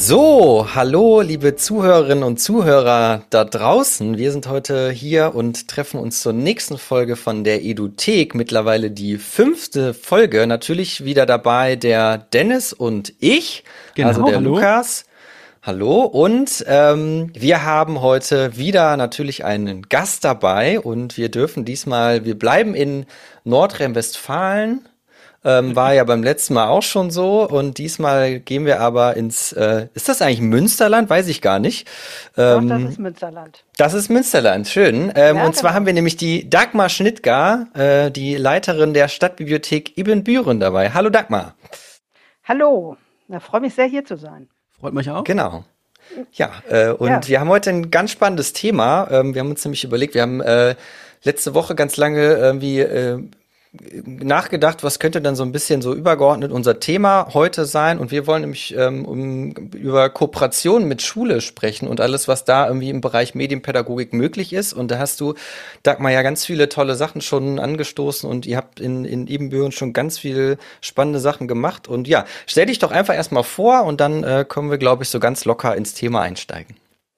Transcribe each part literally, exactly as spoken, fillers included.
So, hallo liebe Zuhörerinnen und Zuhörer da draußen. Wir sind heute hier und treffen uns zur nächsten Folge von der Eduthek. Mittlerweile die fünfte Folge. Natürlich wieder dabei der Dennis und ich, Genau, also der hallo. Lukas. Hallo und ähm, wir haben heute wieder natürlich einen Gast dabei und wir dürfen diesmal, wir bleiben in Nordrhein-Westfalen. Ähm, war ja beim letzten Mal auch schon so und diesmal gehen wir aber ins, äh, ist das eigentlich Münsterland? Weiß ich gar nicht. Doch, das Ähm, ist Münsterland. Das ist Münsterland, schön. Ähm, Ja, und zwar genau. haben wir nämlich die Dagmar Schnittgar, äh, die Leiterin der Stadtbibliothek Ibbenbüren dabei. Hallo Dagmar. Hallo, na, freue mich sehr, hier zu sein. Freut mich auch. Genau. Ja, äh, und Ja. wir haben heute ein ganz spannendes Thema. Ähm, wir haben uns nämlich überlegt, wir haben äh, letzte Woche ganz lange irgendwie äh, nachgedacht, was könnte dann so ein bisschen so übergeordnet unser Thema heute sein. Und wir wollen nämlich ähm, um, über Kooperation mit Schule sprechen und alles, was da irgendwie im Bereich Medienpädagogik möglich ist. Und da hast du, Dagmar, ja ganz viele tolle Sachen schon angestoßen und ihr habt in, in Ibbenbüren schon ganz viele spannende Sachen gemacht. Und ja, stell dich doch einfach erstmal vor und dann äh, können wir, glaube ich, so ganz locker ins Thema einsteigen.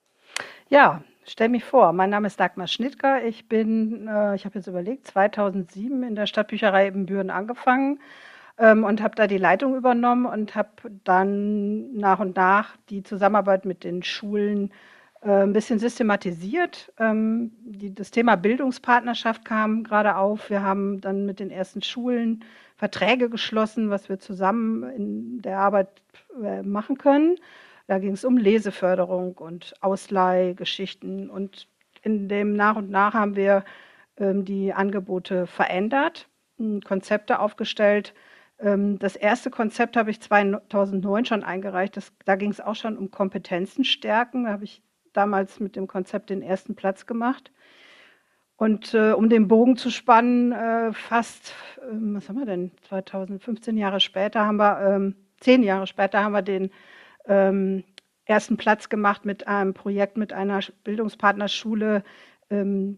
Ja, stell mich vor, mein Name ist Dagmar Schnittger. Ich bin, äh, ich habe jetzt überlegt, zweitausendsieben in der Stadtbücherei Ibbenbüren angefangen ähm, und habe da die Leitung übernommen und habe dann nach und nach die Zusammenarbeit mit den Schulen äh, ein bisschen systematisiert. Ähm, die, das Thema Bildungspartnerschaft kam gerade auf. Wir haben dann mit den ersten Schulen Verträge geschlossen, was wir zusammen in der Arbeit äh, machen können. Da ging es um Leseförderung und Ausleihgeschichten. Und in dem nach und nach haben wir ähm, die Angebote verändert, m, Konzepte aufgestellt. Ähm, das erste Konzept habe ich zweitausendneun schon eingereicht. Das, da ging es auch schon um Kompetenzen stärken. Da habe ich damals mit dem Konzept den ersten Platz gemacht. Und äh, um den Bogen zu spannen, äh, fast, ähm, was haben wir denn, zweitausendfünfzehn Jahre später haben wir, ähm, zehn Jahre später haben wir den ähm, ersten Platz gemacht mit einem Projekt mit einer Bildungspartnerschule. Ähm,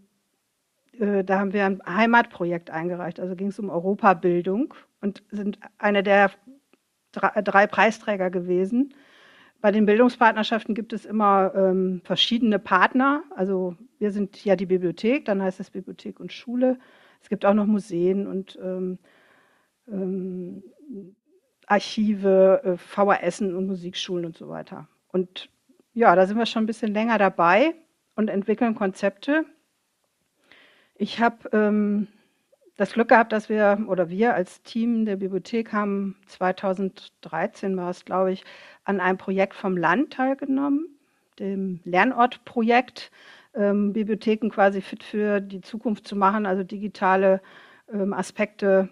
äh, da haben wir ein Heimatprojekt eingereicht. Also ging es um Europabildung und sind eine der drei, drei Preisträger gewesen. Bei den Bildungspartnerschaften gibt es immer ähm, verschiedene Partner. Also wir sind ja die Bibliothek, dann heißt es Bibliothek und Schule. Es gibt auch noch Museen und ähm, ähm, Archive, äh, V H S und Musikschulen und so weiter. Und ja, da sind wir schon ein bisschen länger dabei und entwickeln Konzepte. Ich habe ähm, das Glück gehabt, dass wir oder wir als Team der Bibliothek haben zweitausenddreizehn war es, glaube ich, an einem Projekt vom Land teilgenommen, dem Lernortprojekt, ähm, Bibliotheken quasi fit für die Zukunft zu machen, also digitale ähm, Aspekte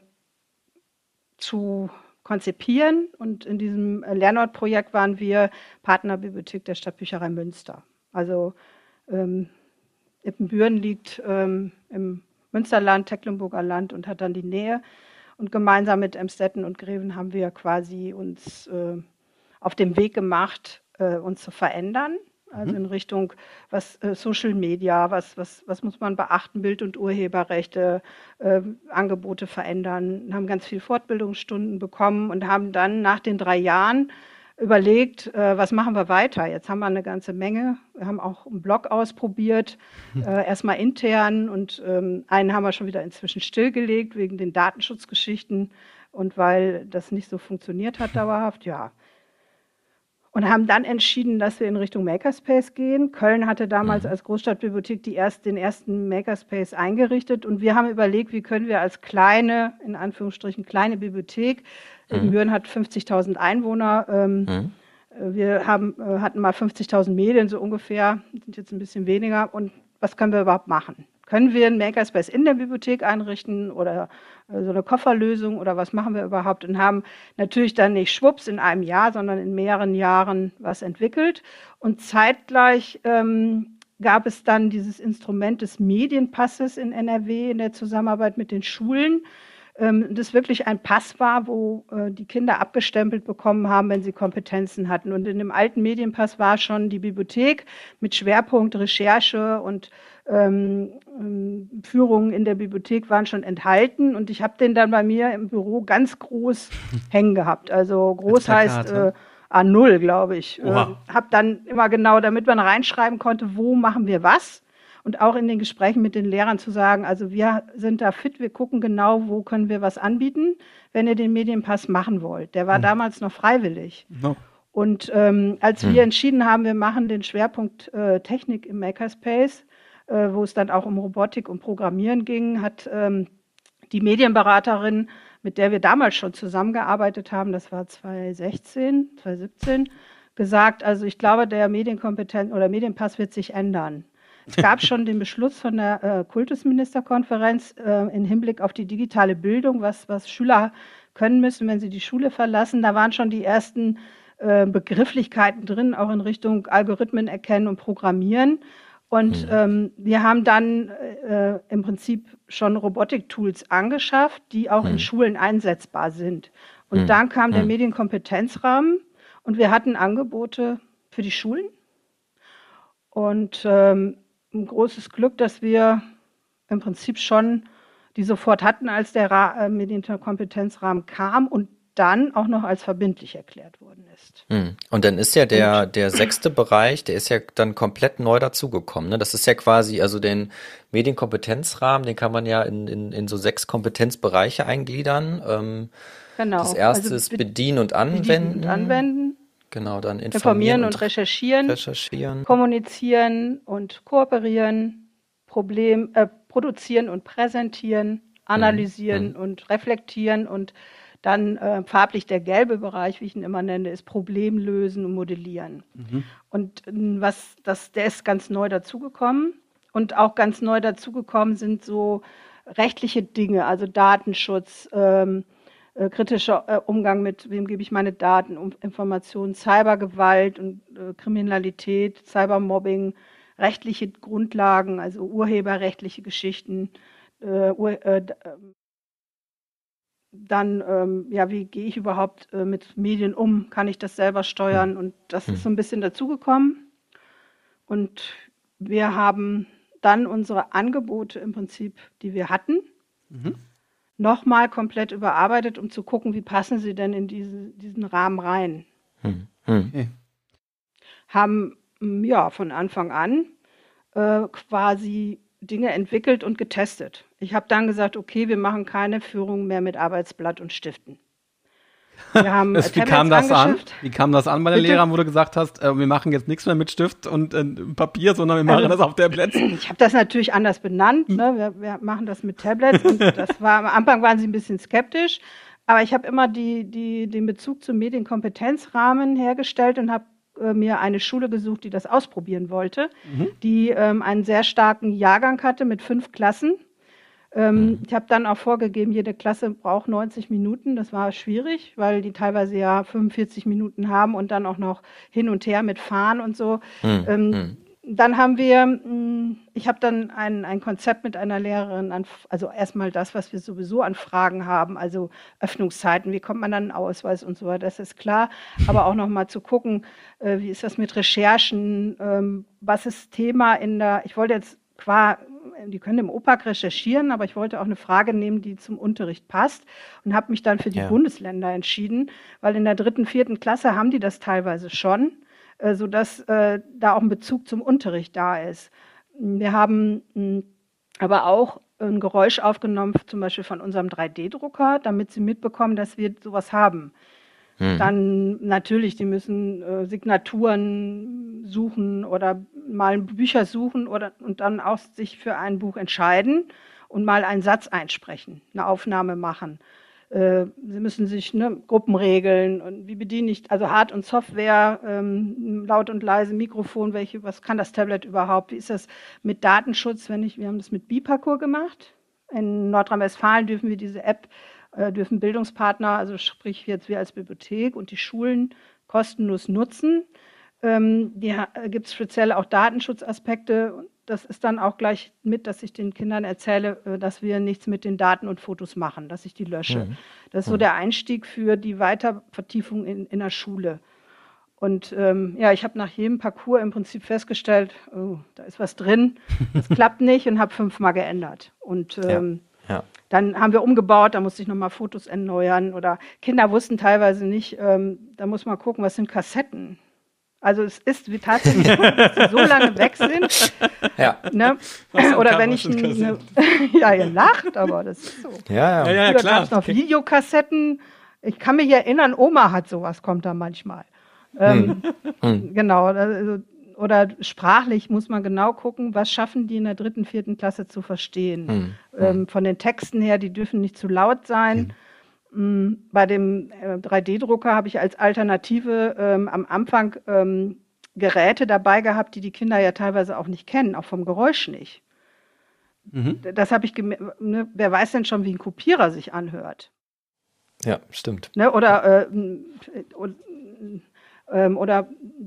zu konzipieren. Und in diesem Lernortprojekt waren wir Partnerbibliothek der Stadtbücherei Münster. Also ähm, Ibbenbüren liegt ähm, im Münsterland, Tecklenburger Land und hat dann die Nähe. Und gemeinsam mit Emstetten und Greven haben wir quasi uns äh, auf den Weg gemacht, äh, uns zu verändern. Also in Richtung was äh, Social Media, was, was, was muss man beachten, Bild- und Urheberrechte, äh, Angebote verändern, haben ganz viel Fortbildungsstunden bekommen und haben dann nach den drei Jahren überlegt, äh, was machen wir weiter. Jetzt haben wir eine ganze Menge. Wir haben auch einen Blog ausprobiert, äh, erstmal intern und ähm, einen haben wir schon wieder inzwischen stillgelegt wegen den Datenschutzgeschichten und weil das nicht so funktioniert hat dauerhaft, ja. Und haben dann entschieden, dass wir in Richtung Makerspace gehen. Köln hatte damals als Großstadtbibliothek die erst, den ersten Makerspace eingerichtet und wir haben überlegt, wie können wir als kleine, in Anführungsstrichen kleine Bibliothek, Ibbenbüren hat fünfzigtausend Einwohner, ähm, Mhm. wir haben, äh, hatten mal fünfzigtausend Medien so ungefähr, sind jetzt ein bisschen weniger und was können wir überhaupt machen? Können wir einen Makerspace in der Bibliothek einrichten oder äh, so eine Kofferlösung oder was machen wir überhaupt? Und haben natürlich dann nicht schwupps in einem Jahr, sondern in mehreren Jahren was entwickelt. Und zeitgleich ähm, gab es dann dieses Instrument des Medienpasses in N R W in der Zusammenarbeit mit den Schulen. Ähm, das wirklich ein Pass war, wo äh, die Kinder abgestempelt bekommen haben, wenn sie Kompetenzen hatten. Und in dem alten Medienpass war schon die Bibliothek mit Schwerpunkt Recherche und ähm, ähm, Führungen in der Bibliothek waren schon enthalten. Und ich habe den dann bei mir im Büro ganz groß hängen gehabt. Also groß heißt Plakate. äh, A null, glaube ich. Äh, Oha. habe dann immer genau, damit man reinschreiben konnte, wo machen wir was. Und auch in den Gesprächen mit den Lehrern zu sagen, also wir sind da fit, wir gucken genau, wo können wir was anbieten, wenn ihr den Medienpass machen wollt. Der war Hm. damals noch freiwillig. No. Und ähm, als Hm. wir entschieden haben, wir machen den Schwerpunkt äh, Technik im Makerspace, äh, wo es dann auch um Robotik und Programmieren ging, hat ähm, die Medienberaterin, mit der wir damals schon zusammengearbeitet haben, das war zwanzig sechzehn, zwanzig siebzehn, gesagt, also ich glaube, der Medienkompetenz oder Medienpass wird sich ändern. Es gab schon den Beschluss von der äh, Kultusministerkonferenz äh, im Hinblick auf die digitale Bildung, was, was Schüler können müssen, wenn sie die Schule verlassen. Da waren schon die ersten äh, Begrifflichkeiten drin, auch in Richtung Algorithmen erkennen und Programmieren. Und Hm. ähm, wir haben dann äh, im Prinzip schon Robotik-Tools angeschafft, die auch in Hm. Schulen einsetzbar sind. Und Hm. dann kam der Hm. Medienkompetenzrahmen und wir hatten Angebote für die Schulen. Und ähm, ein großes Glück, dass wir im Prinzip schon die sofort hatten, als der Ra äh, Medienkompetenzrahmen kam und dann auch noch als verbindlich erklärt worden ist. Hm. Und dann ist ja der, Und der sechste Bereich, der ist ja dann komplett neu dazugekommen. Ne? Das ist ja quasi, also den Medienkompetenzrahmen, den kann man ja in, in, in so sechs Kompetenzbereiche eingliedern. Ähm, genau, das erste also ist be- Bedienen und bedienen und Anwenden. anwenden, Genau, dann informieren informieren und und recherchieren, recherchieren. kommunizieren und kooperieren, Problem, äh, produzieren und präsentieren, Hm. analysieren Hm. und reflektieren und dann äh, farblich der gelbe Bereich, wie ich ihn immer nenne, ist Problem lösen und modellieren. Mhm. Und ähm, was das, der ist ganz neu dazugekommen. Und auch ganz neu dazugekommen sind so rechtliche Dinge, also Datenschutz, ähm, äh, kritischer äh, Umgang mit, wem gebe ich meine Daten, um Informationen, Cybergewalt und äh, Kriminalität, Cybermobbing, rechtliche Grundlagen, also urheberrechtliche Geschichten, äh, Ur, äh, d- ähm, dann, ähm, ja, wie gehe ich überhaupt äh, mit Medien um? Kann ich das selber Hm. steuern? Und das ist so Hm. ein bisschen dazugekommen. Und wir haben dann unsere Angebote im Prinzip, die wir hatten, Mhm. nochmal komplett überarbeitet, um zu gucken, wie passen sie denn in diese, diesen Rahmen rein. Hm. Hm. Okay. Haben mm, ja von Anfang an äh, quasi Dinge entwickelt und getestet. Ich habe dann gesagt, okay, wir machen keine Führung mehr mit Arbeitsblatt und Stiften. Wir haben äh, Das, wie kam Tablets das an? angeschafft. Wie kam das an bei den Bitte? Lehrern, wo du gesagt hast, äh, wir machen jetzt nichts mehr mit Stift und äh, Papier, sondern wir machen Also, das auf Tablets? ich habe das natürlich anders benannt. Ne? Wir, wir machen das mit Tablets und das war am Anfang waren sie ein bisschen skeptisch, aber ich habe immer die, die, den Bezug zum Medienkompetenzrahmen hergestellt und habe äh, mir eine Schule gesucht, die das ausprobieren wollte, Mhm. die ähm, einen sehr starken Jahrgang hatte mit fünf Klassen. Ähm, Mhm. ich habe dann auch vorgegeben, jede Klasse braucht neunzig Minuten. Das war schwierig, weil die teilweise ja fünfundvierzig Minuten haben und dann auch noch hin und her mit Fahren und so. Hm. Ähm, Hm. dann haben wir, mh, ich habe dann ein, ein Konzept mit einer Lehrerin, an, also erstmal das, was wir sowieso an Fragen haben, also Öffnungszeiten, wie kommt man an einen Ausweis und so weiter, das ist klar, aber auch nochmal zu gucken, äh, wie ist das mit Recherchen, ähm, was ist Thema in der, ich wollte jetzt qua, die können im O P A C recherchieren, aber ich wollte auch eine Frage nehmen, die zum Unterricht passt und habe mich dann für die Ja. Bundesländer entschieden, weil in der dritten, vierten Klasse haben die das teilweise schon, äh, sodass äh, da auch ein Bezug zum Unterricht da ist. Wir haben mh, aber auch ein Geräusch aufgenommen, zum Beispiel von unserem drei D-Drucker, damit sie mitbekommen, dass wir sowas haben. Hm. Dann natürlich, die müssen äh, Signaturen suchen oder mal Bücher suchen oder und dann auch sich für ein Buch entscheiden und mal einen Satz einsprechen, eine Aufnahme machen. Äh, sie müssen sich ne, Gruppenregeln und wie bediene ich, also Hard- und Software, ähm, laut und leise, Mikrofon, welche, was kann das Tablet überhaupt? Wie ist das mit Datenschutz? Wenn ich, wir haben das mit Biparcours gemacht. In Nordrhein-Westfalen dürfen wir diese App äh, dürfen Bildungspartner, also sprich jetzt wir als Bibliothek und die Schulen kostenlos nutzen. Ähm, die äh, gibt es speziell auch Datenschutzaspekte. Das ist dann auch gleich mit, dass ich den Kindern erzähle, äh, dass wir nichts mit den Daten und Fotos machen, dass ich die lösche. Hm. Das ist so Hm. der Einstieg für die Weitervertiefung in, in der Schule. Und ähm, ja, ich habe nach jedem Parcours im Prinzip festgestellt, oh, da ist was drin, das klappt nicht und habe fünfmal geändert. Und Ja. ähm, Ja. Dann haben wir umgebaut, da musste ich nochmal Fotos erneuern. Oder Kinder wussten teilweise nicht, ähm, da muss man gucken, was sind Kassetten. Also es ist wie tatsächlich so, dass die so lange weg sind. Ja. Ne? Oder wenn ich eine, ja, ihr lacht, aber das ist so. Ja, ja. Ja, ja, Früher klar. gab es noch Videokassetten. Ich kann mich erinnern, Oma hat sowas, kommt da manchmal. Ähm, Hm. Genau. Also, oder sprachlich muss man genau gucken, was schaffen die in der dritten, vierten Klasse zu verstehen. Hm. Ähm, von den Texten her, die dürfen nicht zu laut sein. Mm, Bei dem äh, drei D-Drucker habe ich als Alternative ähm, am Anfang ähm, Geräte dabei gehabt, die die Kinder ja teilweise auch nicht kennen, auch vom Geräusch nicht. Mhm. Das habe ich gem- ne, wer weiß denn schon, wie ein Kopierer sich anhört? Ja, stimmt. Ne? Oder, äh, m- und, ähm, oder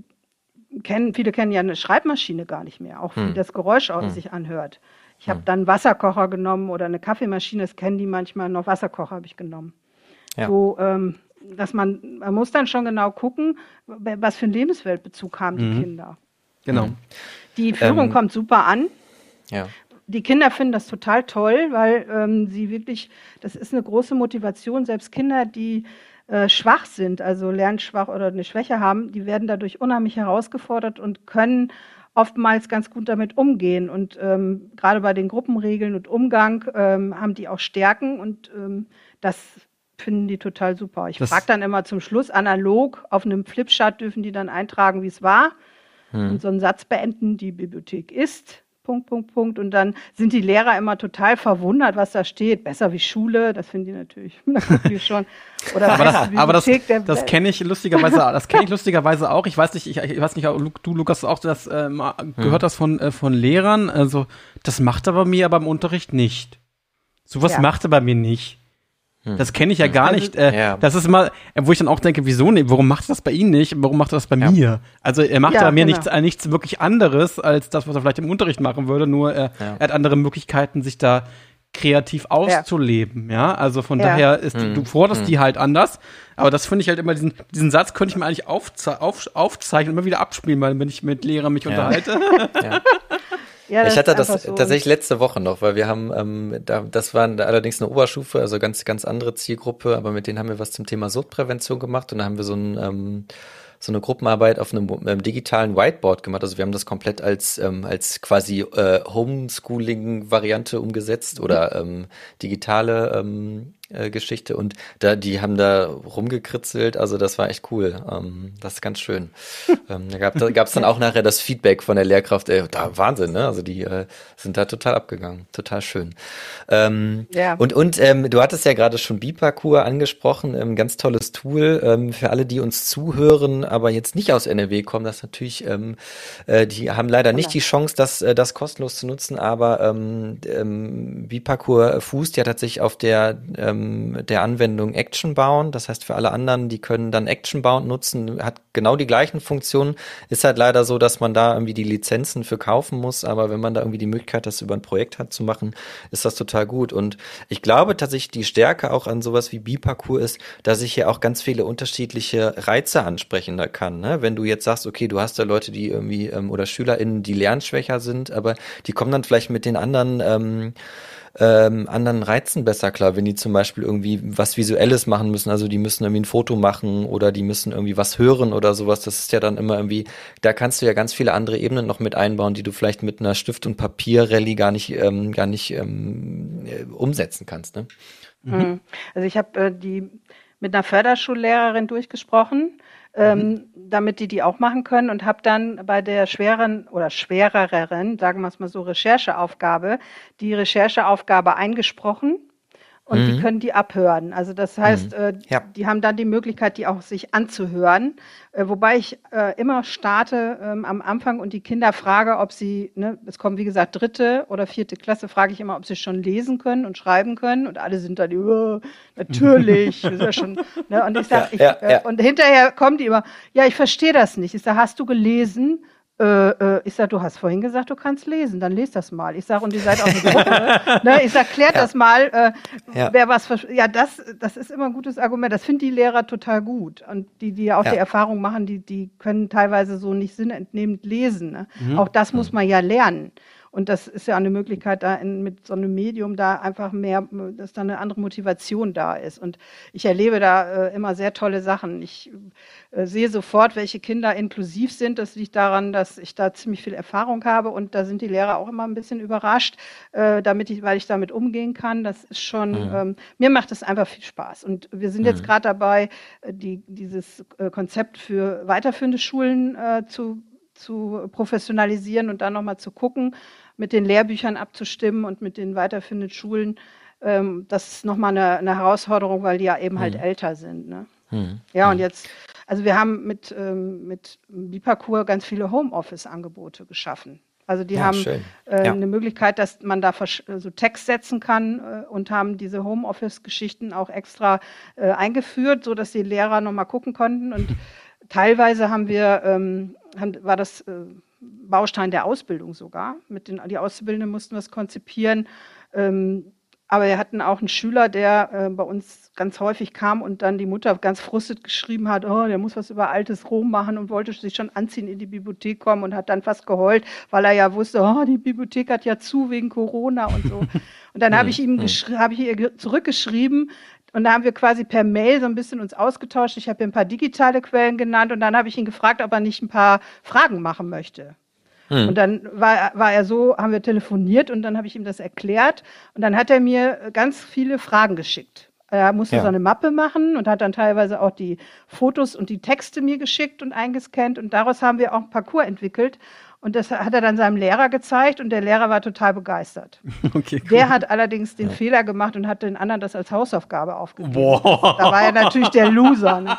kennen, viele kennen ja eine Schreibmaschine gar nicht mehr, auch wie Hm. das Geräusch auch Hm. sich anhört. Ich habe Hm. dann einen Wasserkocher genommen oder eine Kaffeemaschine, das kennen die manchmal noch, Wasserkocher habe ich genommen. Ja. So, ähm, dass man, man muss dann schon genau gucken, was für einen Lebensweltbezug haben die Mhm. Kinder. Genau. Die Führung Ähm, kommt super an. Ja. Die Kinder finden das total toll, weil ähm, sie wirklich, das ist eine große Motivation, selbst Kinder, die äh, schwach sind, also lernschwach oder eine Schwäche haben, die werden dadurch unheimlich herausgefordert und können oftmals ganz gut damit umgehen. Und ähm, gerade bei den Gruppenregeln und Umgang ähm, haben die auch Stärken und ähm, das finden die total super. Ich Das- frage dann immer zum Schluss analog, auf einem Flipchart dürfen die dann eintragen, wie es war und so einen Satz beenden, die Bibliothek ist, Punkt, Punkt, Punkt. Und dann sind die Lehrer immer total verwundert, was da steht. Besser wie Schule, das finden die natürlich da gucken die schon. Oder Aber das, beste aber das, Bibliothek der das Welt. kenne ich lustigerweise, das kenne ich lustigerweise auch. Ich weiß nicht, ich, ich weiß nicht, ob du, Lukas, auch das äh, mal gehört hast von, äh, von Lehrern. Also, das macht er bei mir aber im Unterricht nicht. Sowas Ja. macht er bei mir nicht. Das kenne ich ja gar Also- nicht. Äh, Ja. Das ist immer, äh, wo ich dann auch denke, wieso nicht? Warum macht er das bei Ihnen nicht? Warum macht er das bei Ja. mir? Also er macht Ja, bei mir genau. nichts, äh, nichts wirklich anderes als das, was er vielleicht im Unterricht machen würde. Nur er, Ja. er hat andere Möglichkeiten, sich da kreativ auszuleben. Ja, also von Ja. daher ist Hm. du forderst die halt anders. Aber das finde ich halt immer diesen diesen Satz könnte ich mir eigentlich aufze auf, aufzeichnen und immer wieder abspielen, weil wenn ich mit Lehrern mich Ja. unterhalte. Ja. Ja, das Ich hatte ist das einfach so. tatsächlich letzte Woche noch, weil wir haben, ähm, da, das war allerdings eine Oberstufe, also ganz, ganz andere Zielgruppe, aber mit denen haben wir was zum Thema Suchtprävention gemacht und da haben wir so, ein, ähm, so eine Gruppenarbeit auf einem ähm, digitalen Whiteboard gemacht. Also wir haben das komplett als, ähm, als quasi äh, Homeschooling-Variante umgesetzt oder ähm, digitale ähm, äh, Geschichte und da, die haben da rumgekritzelt, also das war echt cool. Ähm, das ist ganz schön. ähm, da gab es dann auch nachher das Feedback von der Lehrkraft, ey, da Wahnsinn, ne? Also die äh, sind da total abgegangen, total schön. Ähm, Ja. Und, und ähm, du hattest ja gerade schon Biparcours angesprochen, ähm, ganz tolles Tool ähm, für alle, die uns zuhören, aber jetzt nicht aus N R W kommen, das natürlich, ähm, äh, die haben leider nicht die Chance, das, äh, das kostenlos zu nutzen, aber ähm, ähm, Biparcours fußt ja tatsächlich auf der ähm, der Anwendung Actionbound. Das heißt, für alle anderen, die können dann Actionbound nutzen, hat genau die gleichen Funktionen. Ist halt leider so, dass man da irgendwie die Lizenzen für kaufen muss, aber wenn man da irgendwie die Möglichkeit, das über ein Projekt hat zu machen, ist das total gut. Und ich glaube tatsächlich, die Stärke auch an sowas wie Biparcours ist, dass ich hier auch ganz viele unterschiedliche Reize ansprechen da kann. Ne? Wenn du jetzt sagst, okay, du hast da Leute, die irgendwie ähm, oder SchülerInnen, die lernschwächer sind, aber die kommen dann vielleicht mit den anderen ähm, ähm, anderen Reizen besser klar, wenn die zum Beispiel irgendwie was Visuelles machen müssen, also die müssen irgendwie ein Foto machen oder die müssen irgendwie was hören oder sowas, das ist ja dann immer irgendwie, da kannst du ja ganz viele andere Ebenen noch mit einbauen, die du vielleicht mit einer Stift- und Papier-Rallye gar nicht, ähm, gar nicht ähm, äh, umsetzen kannst, ne? Mhm. Also ich habe äh, die mit einer Förderschullehrerin durchgesprochen, ähm, damit die die auch machen können und habe dann bei der schweren oder schwereren, sagen wir es mal so, Rechercheaufgabe, die Rechercheaufgabe eingesprochen und Mhm. die können die abhören. Also das heißt, äh, Ja. die haben dann die Möglichkeit, die auch sich anzuhören, äh, wobei ich äh, immer starte ähm, am Anfang und die Kinder frage, ob sie, ne, es kommt wie gesagt dritte oder vierte Klasse, frage ich immer, ob sie schon lesen können und schreiben können und alle sind dann, oh, natürlich, das ist ja schon, ne, und ich sage, Ja, ich, ja, äh, ja. und hinterher kommen die immer, ja, ich verstehe das nicht. Ich sage, hast du gelesen? Äh, äh, ich sage, du hast vorhin gesagt, du kannst lesen, dann lest das mal. Ich sage, und ihr seid auch eine Gruppe. ne? Ich sage, klärt das mal, äh, Ja. wer was versteht. Ja, das, das ist immer ein gutes Argument. Das finden die Lehrer total gut. Und die, die auch Ja. die Erfahrung machen, die, die können teilweise so nicht sinnentnehmend lesen. Ne? Auch das muss man ja lernen. Und das ist ja eine Möglichkeit, da in, mit so einem Medium da einfach mehr, dass da eine andere Motivation da ist. Und ich erlebe da äh, immer sehr tolle Sachen. Ich äh, sehe sofort, welche Kinder inklusiv sind. Das liegt daran, dass ich da ziemlich viel Erfahrung habe und da sind die Lehrer auch immer ein bisschen überrascht, äh, damit ich, weil ich damit umgehen kann. Das ist schon, mhm. ähm, mir macht es einfach viel Spaß. Und wir sind mhm. jetzt gerade dabei, die, dieses äh, Konzept für weiterführende Schulen äh, zu, zu professionalisieren und dann nochmal zu gucken, mit den Lehrbüchern abzustimmen und mit den weiterführenden Schulen. Ähm, das ist nochmal eine, eine Herausforderung, weil die ja eben mhm. halt älter sind. Ne? Mhm. Ja, und jetzt, also wir haben mit, ähm, mit Biparcours ganz viele Homeoffice-Angebote geschaffen. Also die ja, haben äh, ja. eine Möglichkeit, dass man da so Text setzen kann äh, und haben diese Homeoffice-Geschichten auch extra äh, eingeführt, so dass die Lehrer nochmal gucken konnten. Und teilweise haben wir, ähm, haben, war das äh, Baustein der Ausbildung sogar. Mit den, die Auszubildenden mussten was konzipieren. Ähm, aber wir hatten auch einen Schüler, der äh, bei uns ganz häufig kam und dann die Mutter ganz frustet geschrieben hat, oh, der muss was über altes Rom machen und wollte sich schon anziehen, in die Bibliothek kommen und hat dann fast geheult, weil er ja wusste, oh, die Bibliothek hat ja zu wegen Corona und so. Und dann habe ich ihm geschri- habe ich ihr zurückgeschrieben und da haben wir quasi per Mail so ein bisschen uns ausgetauscht. Ich habe ihm ein paar digitale Quellen genannt und dann habe ich ihn gefragt, ob er nicht ein paar Fragen machen möchte. Hm. Und dann war, war er so, haben wir telefoniert und dann habe ich ihm das erklärt und dann hat er mir ganz viele Fragen geschickt. Er musste ja. so eine Mappe machen und hat dann teilweise auch die Fotos und die Texte mir geschickt und eingescannt und daraus haben wir auch ein Parcours entwickelt. Und das hat er dann seinem Lehrer gezeigt und der Lehrer war total begeistert. Okay, cool. Der hat allerdings den ja. Fehler gemacht und hat den anderen das als Hausaufgabe aufgegeben. Boah. Da war er natürlich der Loser. Ne?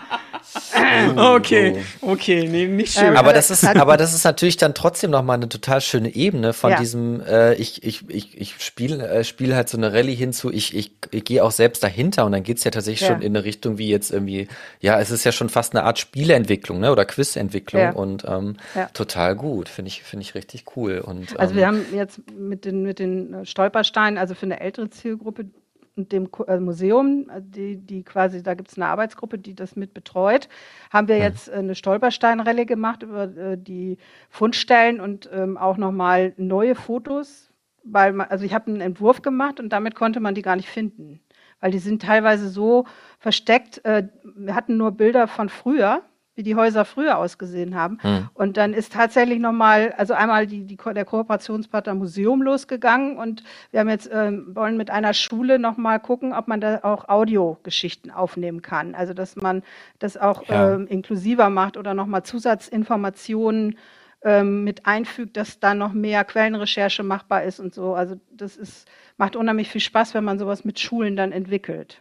Okay, okay, nee, nicht schön. Ähm, aber das ist, aber das ist natürlich dann trotzdem nochmal eine total schöne Ebene von ja. diesem, äh, ich, ich, ich, ich spiele äh, spiel halt so eine Rallye hinzu, ich, ich, ich gehe auch selbst dahinter und dann geht's ja tatsächlich ja. schon in eine Richtung wie jetzt irgendwie, ja, es ist ja schon fast eine Art Spieleentwicklung, ne, oder Quizentwicklung ja. und ähm, ja. total gut, finde ich. Finde ich richtig cool. Und, also ähm, wir haben jetzt mit den, mit den Stolpersteinen, also für eine ältere Zielgruppe und dem äh, Museum, die, die quasi, da gibt es eine Arbeitsgruppe, die das mit betreut, haben wir jetzt eine Stolperstein-Rallye gemacht über äh, die Fundstellen und ähm, auch nochmal neue Fotos, weil man, also ich habe einen Entwurf gemacht und damit konnte man die gar nicht finden, weil die sind teilweise so versteckt, äh, wir hatten nur Bilder von früher, wie die Häuser früher ausgesehen haben. Hm. Und dann ist tatsächlich nochmal, also einmal die, die, der Kooperationspartner Museum losgegangen und wir haben jetzt, ähm, wollen mit einer Schule nochmal gucken, ob man da auch Audiogeschichten aufnehmen kann. Also dass man das auch ja. ähm, inklusiver macht oder nochmal Zusatzinformationen ähm, mit einfügt, dass da noch mehr Quellenrecherche machbar ist und so. Also das ist, macht unheimlich viel Spaß, wenn man sowas mit Schulen dann entwickelt.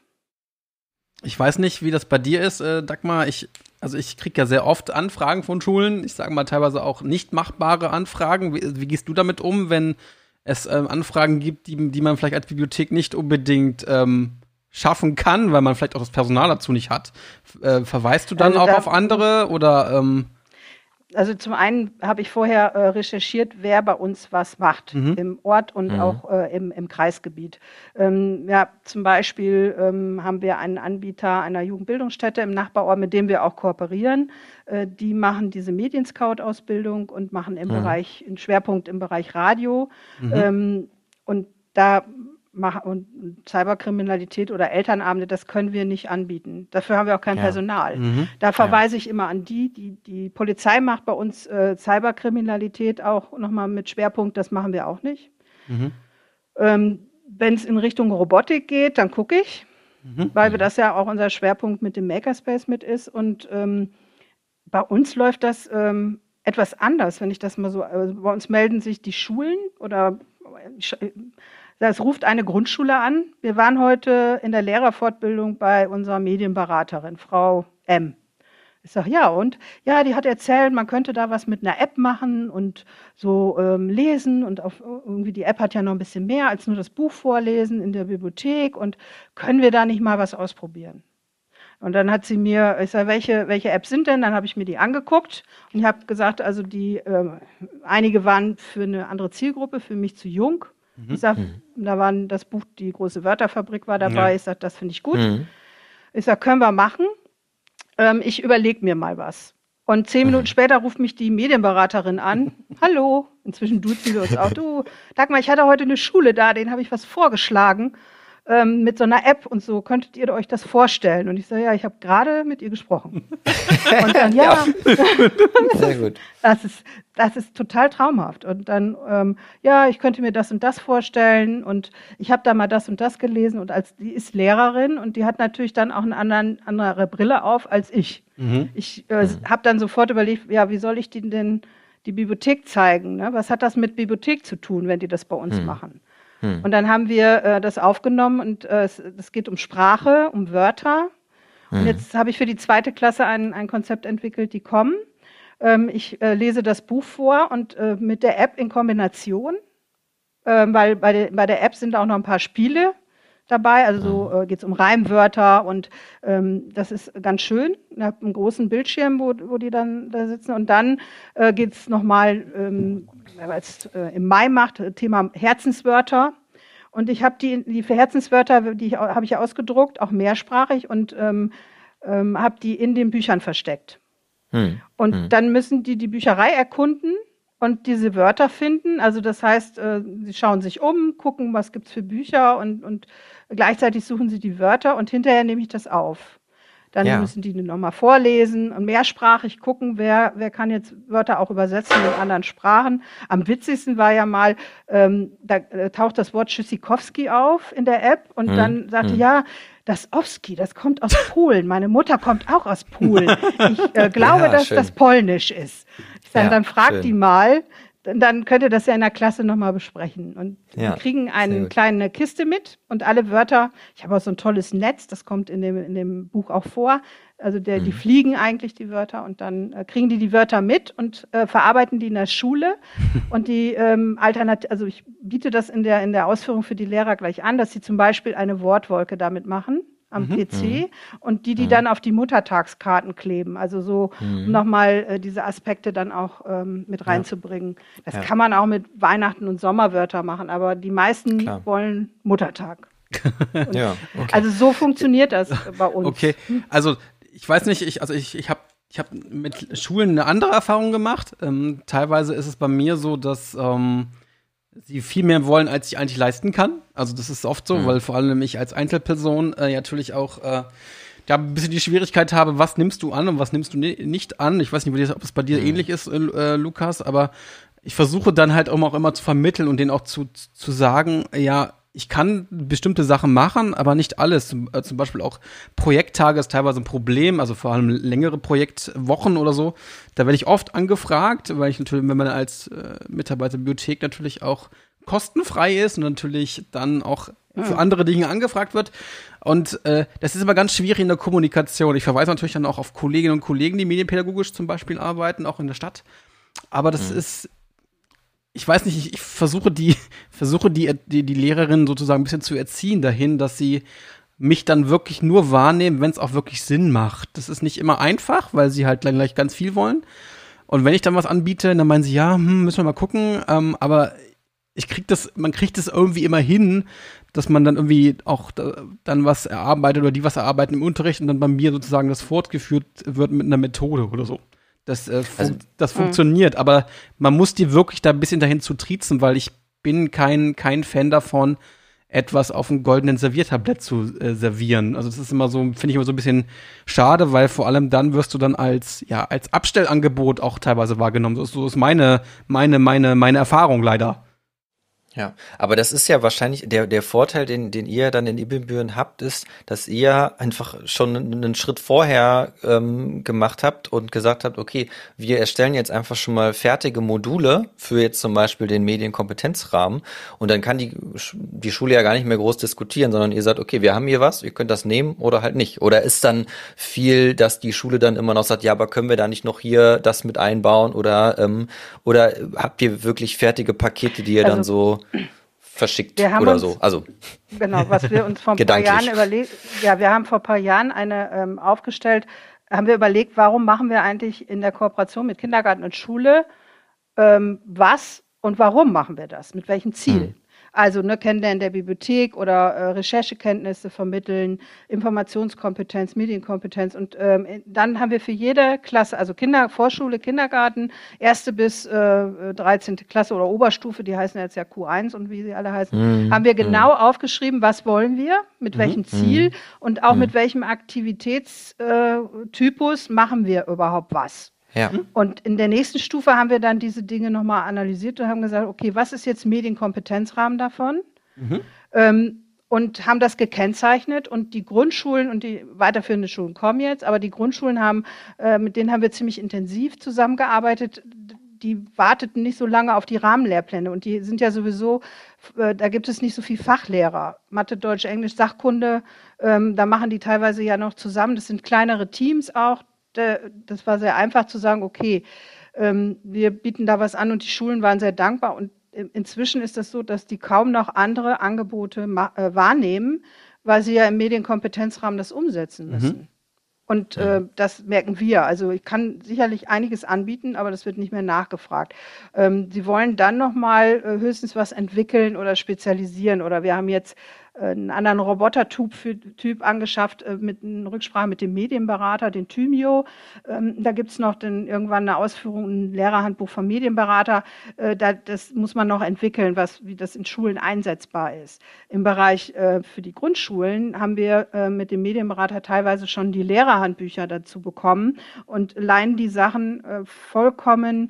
Ich weiß nicht, wie das bei dir ist, äh, Dagmar. Ich, also ich kriege ja sehr oft Anfragen von Schulen. Ich sage mal teilweise auch nicht machbare Anfragen. Wie, wie gehst du damit um, wenn es ähm, Anfragen gibt, die, die man vielleicht als Bibliothek nicht unbedingt ähm, schaffen kann, weil man vielleicht auch das Personal dazu nicht hat? Äh, verweist du dann also auch da, auf andere oder? Ähm Also zum einen habe ich vorher äh, recherchiert, wer bei uns was macht mhm. im Ort und mhm. auch äh, im, im Kreisgebiet. Ähm, ja, zum Beispiel ähm, haben wir einen Anbieter einer Jugendbildungsstätte im Nachbarort, mit dem wir auch kooperieren. Äh, die machen diese Medienscout-Ausbildung und machen im mhm. Bereich, einen Schwerpunkt im Bereich Radio. Mhm. Ähm, und da und Cyberkriminalität oder Elternabende, das können wir nicht anbieten. Dafür haben wir auch kein ja. Personal. Mhm. Da verweise ja. ich immer an die, die, die Polizei macht bei uns äh, Cyberkriminalität auch nochmal mit Schwerpunkt, das machen wir auch nicht. Mhm. Ähm, wenn es in Richtung Robotik geht, dann gucke ich, mhm. weil wir das ja auch unser Schwerpunkt mit dem Makerspace mit ist und ähm, bei uns läuft das ähm, etwas anders, wenn ich das mal so, also bei uns melden sich die Schulen oder es ruft eine Grundschule an. Wir waren heute in der Lehrerfortbildung bei unserer Medienberaterin, Frau M. Ich sage, ja und? Ja, die hat erzählt, man könnte da was mit einer App machen und so ähm, lesen und auf, irgendwie die App hat ja noch ein bisschen mehr als nur das Buch vorlesen in der Bibliothek und können wir da nicht mal was ausprobieren? Und dann hat sie mir, ich sage, welche, welche Apps sind denn? Dann habe ich mir die angeguckt und ich habe gesagt, also die, äh, einige waren für eine andere Zielgruppe, für mich zu jung. Mhm. Ich sage, mhm. da waren das Buch, die große Wörterfabrik war dabei. Ja. Ich sage, das finde ich gut. Mhm. Ich sage, können wir machen. Ähm, ich überlege mir mal was. Und zehn mhm. Minuten später ruft mich die Medienberaterin an. Hallo, Inzwischen duzen wir uns auch. Du, Dagmar, ich hatte heute eine Schule da, denen habe ich was vorgeschlagen ähm, mit so einer App und so. Könntet ihr euch das vorstellen? Und ich so, ja, ich habe gerade mit ihr gesprochen. Und dann, ja, sehr gut. Das ist, das ist total traumhaft. Und dann, ähm, ja, ich könnte mir das und das vorstellen und ich habe da mal das und das gelesen und als die ist Lehrerin und die hat natürlich dann auch eine anderen, andere Brille auf als ich. Mhm. Ich äh, mhm. habe dann sofort überlegt, ja, wie soll ich denen denn die Bibliothek zeigen? Ne? Was hat das mit Bibliothek zu tun, wenn die das bei uns mhm. machen? Mhm. Und dann haben wir äh, das aufgenommen und äh, es, es geht um Sprache, um Wörter. Mhm. Und jetzt habe ich für die zweite Klasse ein, ein Konzept entwickelt, die kommen. Ähm, ich äh, lese das Buch vor und äh, mit der App in Kombination, äh, weil bei, de, bei der App sind auch noch ein paar Spiele dabei, also so äh, geht es um Reimwörter und ähm, das ist ganz schön. Ich habe einen großen Bildschirm, wo, wo die dann da sitzen und dann äh, geht es nochmal, ähm, weil es äh, im Mai macht, Thema Herzenswörter und ich habe die, die für Herzenswörter, die habe ich ausgedruckt, auch mehrsprachig und ähm, ähm, habe die in den Büchern versteckt. Hm. Und hm. dann müssen die die Bücherei erkunden und diese Wörter finden. Also das heißt, äh, sie schauen sich um, gucken, was gibt's für Bücher und, und gleichzeitig suchen sie die Wörter und hinterher nehme ich das auf. Dann ja. müssen die nochmal vorlesen und mehrsprachig gucken, wer, wer kann jetzt Wörter auch übersetzen in anderen Sprachen. Am witzigsten war ja mal, ähm, da äh, taucht das Wort Tschüssikowski auf in der App und hm. dann sagte, hm. ja, das Owski, das kommt aus Polen. Meine Mutter kommt auch aus Polen. Ich äh, glaube, ja, dass schön. das Polnisch ist. Ich sage, ja, dann frag schön. die mal. Dann könnt ihr das ja in der Klasse nochmal besprechen. Und ja, wir kriegen eine kleine Kiste mit und alle Wörter. Ich habe auch so ein tolles Netz, das kommt in dem, in dem Buch auch vor. Also der, mhm. die fliegen eigentlich, die Wörter. Und dann äh, kriegen die die Wörter mit und äh, verarbeiten die in der Schule. Und die ähm, Alternative, also ich biete das in der, in der Ausführung für die Lehrer gleich an, dass sie zum Beispiel eine Wortwolke damit machen am mhm. P C mhm. und die, die mhm. dann auf die Muttertagskarten kleben. Also so, mhm. um nochmal äh, diese Aspekte dann auch ähm, mit reinzubringen. Ja. Das ja. kann man auch mit Weihnachten und Sommerwörter machen, aber die meisten Klar. wollen Muttertag. ja, okay. Also so funktioniert das bei uns. Okay, also ich weiß nicht, ich, also ich, ich habe ich hab mit Schulen eine andere Erfahrung gemacht. Ähm, teilweise ist es bei mir so, dass ähm, sie viel mehr wollen, als ich eigentlich leisten kann. Also das ist oft so, mhm. weil vor allem ich als Einzelperson äh, natürlich auch äh, da ein bisschen die Schwierigkeit habe, was nimmst du an und was nimmst du ne- nicht an. Ich weiß nicht, ob es bei dir mhm. ähnlich ist, äh, Lukas, aber ich versuche dann halt auch immer zu vermitteln und denen auch zu, zu sagen, ja, ich kann bestimmte Sachen machen, aber nicht alles. Zum, äh, zum Beispiel auch Projekttage ist teilweise ein Problem, also vor allem längere Projektwochen oder so. Da werde ich oft angefragt, weil ich natürlich, wenn man als äh, Mitarbeiter der Bibliothek natürlich auch kostenfrei ist und natürlich dann auch für andere Dinge angefragt wird. Und äh, das ist immer ganz schwierig in der Kommunikation. Ich verweise natürlich dann auch auf Kolleginnen und Kollegen, die medienpädagogisch zum Beispiel arbeiten, auch in der Stadt. Aber das mhm. ist Ich weiß nicht, ich, ich versuche die, versuche die, die, die Lehrerin sozusagen ein bisschen zu erziehen dahin, dass sie mich dann wirklich nur wahrnehmen, wenn es auch wirklich Sinn macht. Das ist nicht immer einfach, weil sie halt dann gleich ganz viel wollen. Und wenn ich dann was anbiete, dann meinen sie, ja, hm, müssen wir mal gucken. Ähm, aber ich krieg das, man kriegt das irgendwie immer hin, dass man dann irgendwie auch da, dann was erarbeitet oder die was erarbeiten im Unterricht und dann bei mir sozusagen das fortgeführt wird mit einer Methode oder so. Das, äh, fun- also, das funktioniert, aber man muss die wirklich da ein bisschen dahin zu triezen, weil ich bin kein, kein Fan davon, etwas auf einem goldenen Serviertablett zu äh, servieren. Also das ist immer so, finde ich immer so ein bisschen schade, weil vor allem dann wirst du dann als, ja, als Abstellangebot auch teilweise wahrgenommen. So ist, so ist meine, meine, meine, meine Erfahrung leider. Ja, aber das ist ja wahrscheinlich der der Vorteil, den den ihr dann in Ibbenbüren habt, ist, dass ihr einfach schon einen Schritt vorher ähm, gemacht habt und gesagt habt, okay, wir erstellen jetzt einfach schon mal fertige Module für jetzt zum Beispiel den Medienkompetenzrahmen und dann kann die die Schule ja gar nicht mehr groß diskutieren, sondern ihr sagt, okay, wir haben hier was, ihr könnt das nehmen oder halt nicht. Oder ist dann viel, dass die Schule dann immer noch sagt, ja, aber können wir da nicht noch hier das mit einbauen oder ähm, oder habt ihr wirklich fertige Pakete, die ihr also, dann so verschickt oder uns, so. Also genau, was wir uns vor ein paar Jahren überlegt, ja, wir haben vor ein paar Jahren eine ähm, aufgestellt, haben wir überlegt, warum machen wir eigentlich in der Kooperation mit Kindergarten und Schule ähm, was und warum machen wir das? Mit welchem Ziel? Mhm. Also ne, Kennenlernen der Bibliothek oder äh, Recherchekenntnisse vermitteln, Informationskompetenz, Medienkompetenz. Und ähm, dann haben wir für jede Klasse, also Kinder, Vorschule, Kindergarten, erste bis äh, dreizehnte Klasse oder Oberstufe, die heißen jetzt ja Q eins und wie sie alle heißen, Mhm. haben wir genau mhm. aufgeschrieben, was wollen wir, mit Mhm. welchem Ziel Mhm. und auch Mhm. mit welchem Aktivitätstypus machen wir überhaupt was. Ja. Und in der nächsten Stufe haben wir dann diese Dinge nochmal analysiert und haben gesagt, okay, was ist jetzt Medienkompetenzrahmen davon? Mhm. Ähm, und haben das gekennzeichnet und die Grundschulen und die weiterführenden Schulen kommen jetzt, aber die Grundschulen haben, äh, mit denen haben wir ziemlich intensiv zusammengearbeitet. Die warteten nicht so lange auf die Rahmenlehrpläne und die sind ja sowieso, äh, da gibt es nicht so viel Fachlehrer. Mathe, Deutsch, Englisch, Sachkunde, ähm, da machen die teilweise ja noch zusammen. Das sind kleinere Teams auch. Das war sehr einfach zu sagen, okay, ähm, wir bieten da was an und die Schulen waren sehr dankbar. Und inzwischen ist das so, dass die kaum noch andere Angebote äh, wahrnehmen, weil sie ja im Medienkompetenzrahmen das umsetzen müssen. Mhm. Und äh, das merken wir. Also ich kann sicherlich einiges anbieten, aber das wird nicht mehr nachgefragt. Ähm, sie wollen dann nochmal äh, höchstens was entwickeln oder spezialisieren. Oder wir haben jetzt äh, einen anderen Roboter-Typ für, Typ angeschafft äh, mit einer Rücksprache mit dem Medienberater, den Thymio. Ähm, da gibt es noch den, irgendwann eine Ausführung, ein Lehrerhandbuch vom Medienberater. Äh, da, das muss man noch entwickeln, was, wie das in Schulen einsetzbar ist. Im Bereich äh, für die Grundschulen haben wir äh, mit dem Medienberater teilweise schon die Lehrerhandbücher dazu bekommen und leihen die Sachen äh, vollkommen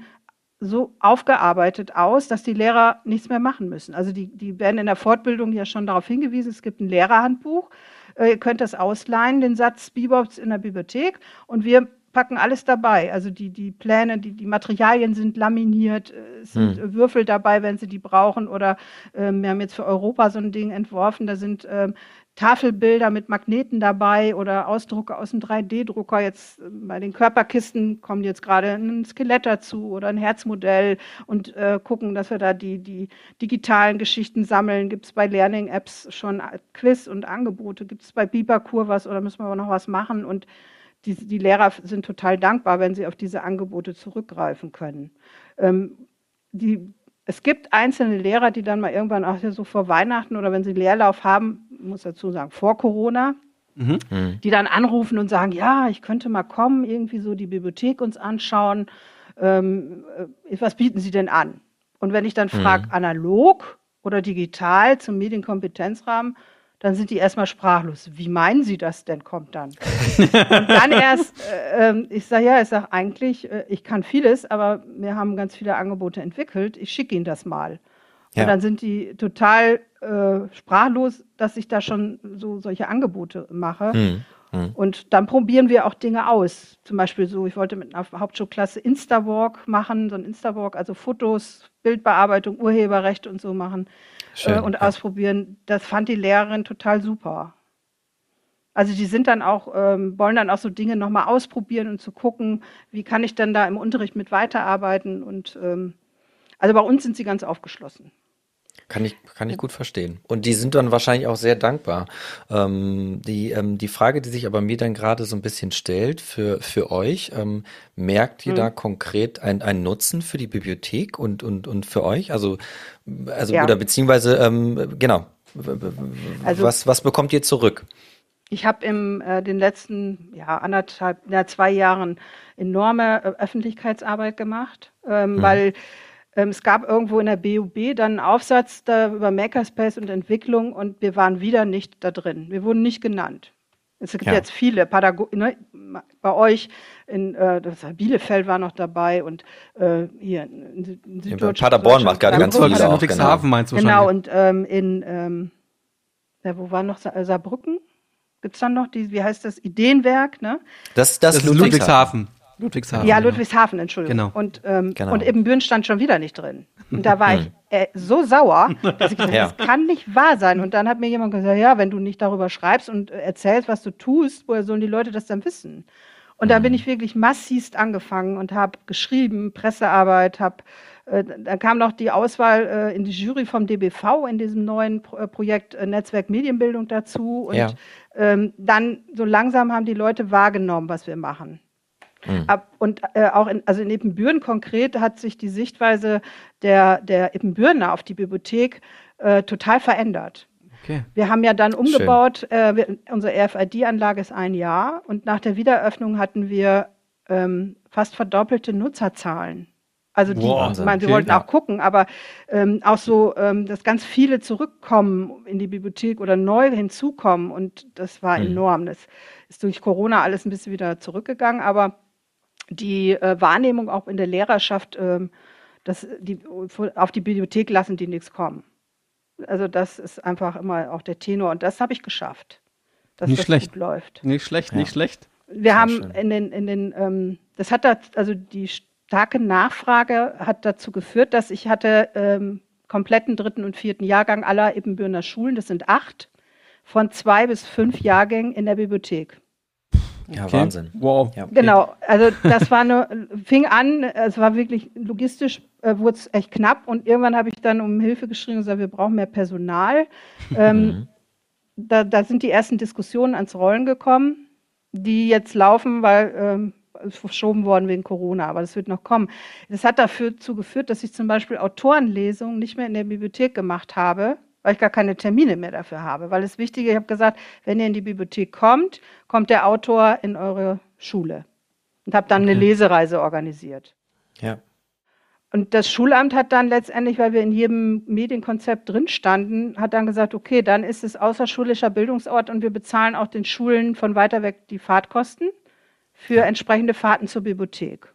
so aufgearbeitet aus, dass die Lehrer nichts mehr machen müssen. Also die, die werden in der Fortbildung ja schon darauf hingewiesen, es gibt ein Lehrerhandbuch, äh, ihr könnt das ausleihen, den Satz Bebops in der Bibliothek und wir packen alles dabei. Also die, die Pläne, die, die Materialien sind laminiert, es sind hm. Würfel dabei, wenn sie die brauchen oder äh, wir haben jetzt für Europa so ein Ding entworfen, da sind äh, Tafelbilder mit Magneten dabei oder Ausdrucke aus dem drei D Drucker. Jetzt bei den Körperkisten kommt jetzt gerade ein Skelett dazu oder ein Herzmodell und äh, gucken, dass wir da die, die digitalen Geschichten sammeln. Gibt es bei Learning-Apps schon Quiz und Angebote? Gibt es bei Biberkur was oder müssen wir aber noch was machen? Und die, die Lehrer sind total dankbar, wenn sie auf diese Angebote zurückgreifen können. Ähm, die Es gibt einzelne Lehrer, die dann mal irgendwann auch so vor Weihnachten oder wenn sie Leerlauf haben, muss dazu sagen, vor Corona, mhm. die dann anrufen und sagen, ja, ich könnte mal kommen, irgendwie so die Bibliothek uns anschauen. Ähm, was bieten Sie denn an? Und wenn ich dann frage, mhm. analog oder digital zum Medienkompetenzrahmen, dann sind die erstmal sprachlos. Wie meinen Sie das denn, kommt dann? Und dann erst, äh, ich sage, ja, ich sage eigentlich, äh, ich kann vieles, aber wir haben ganz viele Angebote entwickelt, ich schicke Ihnen das mal. Ja. Und dann sind die total äh, sprachlos, dass ich da schon so solche Angebote mache. Hm. Hm. Und dann probieren wir auch Dinge aus. Zum Beispiel so, ich wollte mit einer Hauptschulklasse Instawalk machen, so ein Instawalk, also Fotos, Bildbearbeitung, Urheberrecht und so machen. Schön, äh, und ja. ausprobieren. Das fand die Lehrerin total super. Also die sind dann auch, ähm, wollen dann auch so Dinge nochmal ausprobieren und zu gucken, wie kann ich denn da im Unterricht mit weiterarbeiten. Und ähm, also bei uns sind sie ganz aufgeschlossen. Kann ich, kann ich gut verstehen. Und die sind dann wahrscheinlich auch sehr dankbar. Ähm, die, ähm, die Frage, die sich aber mir dann gerade so ein bisschen stellt für, für euch, ähm, merkt ihr hm. da konkret ein- einen Nutzen für die Bibliothek und, und, und für euch? Also, also ja. oder beziehungsweise, ähm, genau, also, was, was bekommt ihr zurück? Ich habe in äh, den letzten ja, anderthalb, ja, zwei Jahren enorme äh, Öffentlichkeitsarbeit gemacht, ähm, hm. weil Ähm, es gab irgendwo in der B U B dann einen Aufsatz da über Makerspace und Entwicklung und wir waren wieder nicht da drin. Wir wurden nicht genannt. Es gibt ja. jetzt viele Pädagogen, ne, bei euch in äh, das Bielefeld war noch dabei und äh, hier in, in Süddeutschland. Ja, Paderborn macht gerade ganz viel auch. Ludwigshafen meinst du Genau, und ähm, in, ähm, ja, wo war noch Sa- Saarbrücken? Gibt es dann noch, die, wie heißt das, Ideenwerk, ne? Das, das, das ist Ludwigshafen. Ludwigshafen. Ja, Ludwigshafen, Entschuldigung. Genau. Und, ähm, genau. und Ibbenbüren stand schon wieder nicht drin. Und da war ich äh, so sauer, dass ich gesagt habe, ja. das kann nicht wahr sein. Und dann hat mir jemand gesagt, ja, wenn du nicht darüber schreibst und äh, erzählst, was du tust, woher sollen die Leute das dann wissen? Und da bin ich wirklich massivst angefangen und habe geschrieben, Pressearbeit, habe äh, da kam noch die Auswahl äh, in die Jury vom D B V in diesem neuen Pro- äh, Projekt äh, Netzwerk Medienbildung dazu. Und ja. ähm, dann so langsam haben die Leute wahrgenommen, was wir machen. Mhm. Ab, und äh, auch in, also in Ibbenbüren konkret hat sich die Sichtweise der, der Ibbenbürener auf die Bibliothek äh, total verändert. Okay. Wir haben ja dann umgebaut, äh, wir, unsere R F I D-Anlage ist ein Jahr und nach der Wiedereröffnung hatten wir ähm, fast verdoppelte Nutzerzahlen. Also die, Wow, ich meine, wir okay, wollten ja. auch gucken, aber ähm, auch so, ähm, dass ganz viele zurückkommen in die Bibliothek oder neu hinzukommen und das war Mhm. enorm. Das ist durch Corona alles ein bisschen wieder zurückgegangen, aber die äh, Wahrnehmung auch in der Lehrerschaft, ähm, dass die, auf die Bibliothek lassen die nichts kommen. Also das ist einfach immer auch der Tenor und das habe ich geschafft, dass Nicht das schlecht. gut läuft. Nicht schlecht, Ja. nicht schlecht. Wir Sehr haben schön. in den, in den, ähm, das hat da, also die starke Nachfrage hat dazu geführt, dass ich hatte ähm, kompletten dritten und vierten Jahrgang aller Ibbenbürener Schulen, das sind acht, von zwei bis fünf Jahrgängen in der Bibliothek. Ja, Okay. Wahnsinn. Wow. Ja. Genau, also das war eine, fing an, es war wirklich logistisch, äh, wurde es echt knapp und irgendwann habe ich dann um Hilfe geschrien und gesagt, wir brauchen mehr Personal. Ähm, Mhm. da, da sind die ersten Diskussionen ans Rollen gekommen, die jetzt laufen, weil ähm, es verschoben worden wegen Corona, aber das wird noch kommen. Das hat dazu geführt, dass ich zum Beispiel Autorenlesungen nicht mehr in der Bibliothek gemacht habe, weil ich gar keine Termine mehr dafür habe. Weil das Wichtige, ich habe gesagt, wenn ihr in die Bibliothek kommt, kommt der Autor in eure Schule. Und habe dann eine Okay. Lesereise organisiert. Ja. Und das Schulamt hat dann letztendlich, weil wir in jedem Medienkonzept drin standen, hat dann gesagt, okay, dann ist es außerschulischer Bildungsort und wir bezahlen auch den Schulen von weiter weg die Fahrtkosten für entsprechende Fahrten zur Bibliothek.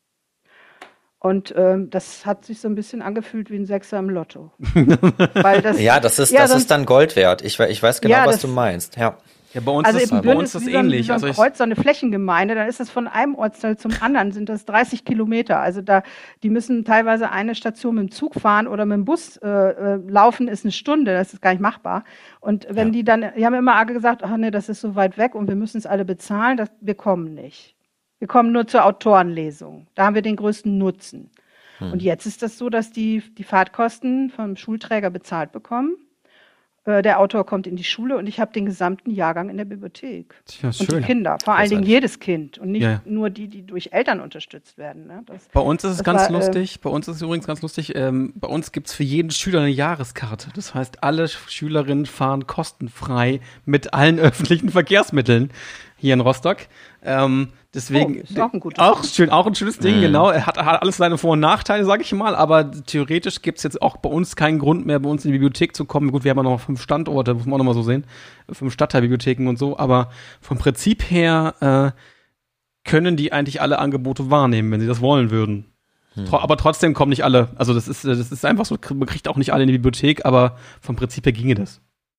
Und ähm, das hat sich so ein bisschen angefühlt wie ein Sechser im Lotto. Weil das, Ja, das ist, ja, das sonst- ist dann Gold wert. Ich, we- ich weiß genau, Ja, was das- du meinst. Ja. Ja, bei uns Also ist, bei Ibbenbüren uns ist ist das wie so ein, wie ähnlich. so ein Also ich, Kreuz, so eine Flächengemeinde, dann ist das von einem Ortsteil zum anderen, sind das dreißig Kilometer. Also da, die müssen teilweise eine Station mit dem Zug fahren oder mit dem Bus äh, äh, laufen, ist eine Stunde, das ist gar nicht machbar. Und wenn Ja. die dann, die haben immer gesagt, ach nee, das ist so weit weg und wir müssen es alle bezahlen, das, wir kommen nicht. Wir kommen nur zur Autorenlesung. Da haben wir den größten Nutzen. Und jetzt ist das so, dass die, die Fahrtkosten vom Schulträger bezahlt bekommen. Äh, der Autor kommt in die Schule und ich habe den gesamten Jahrgang in der Bibliothek. ja, Und schön. die Kinder, vor allen Dingen Großartig. jedes Kind und nicht Ja, ja. nur die, die durch Eltern unterstützt werden. Ne? Das, Bei uns ist es Das ganz war, äh, lustig. Bei uns ist es übrigens ganz lustig. Ähm, bei uns gibt es für jeden Schüler eine Jahreskarte. Das heißt, alle Schülerinnen fahren kostenfrei mit allen öffentlichen Verkehrsmitteln hier in Rostock. Ähm, deswegen Oh, ist auch ein gutes auch schön, auch ein schönes Ding, Mhm. genau. Er hat, hat alles seine Vor- und Nachteile, sage ich mal. Aber theoretisch gibt es jetzt auch bei uns keinen Grund mehr, bei uns in die Bibliothek zu kommen. Gut, wir haben ja noch fünf Standorte, muss man auch noch mal so sehen, fünf Stadtteilbibliotheken und so. Aber vom Prinzip her äh, können die eigentlich alle Angebote wahrnehmen, wenn sie das wollen würden. Tro- aber trotzdem kommen nicht alle. Also das ist, das ist einfach so, man kriegt auch nicht alle in die Bibliothek, aber vom Prinzip her ginge das.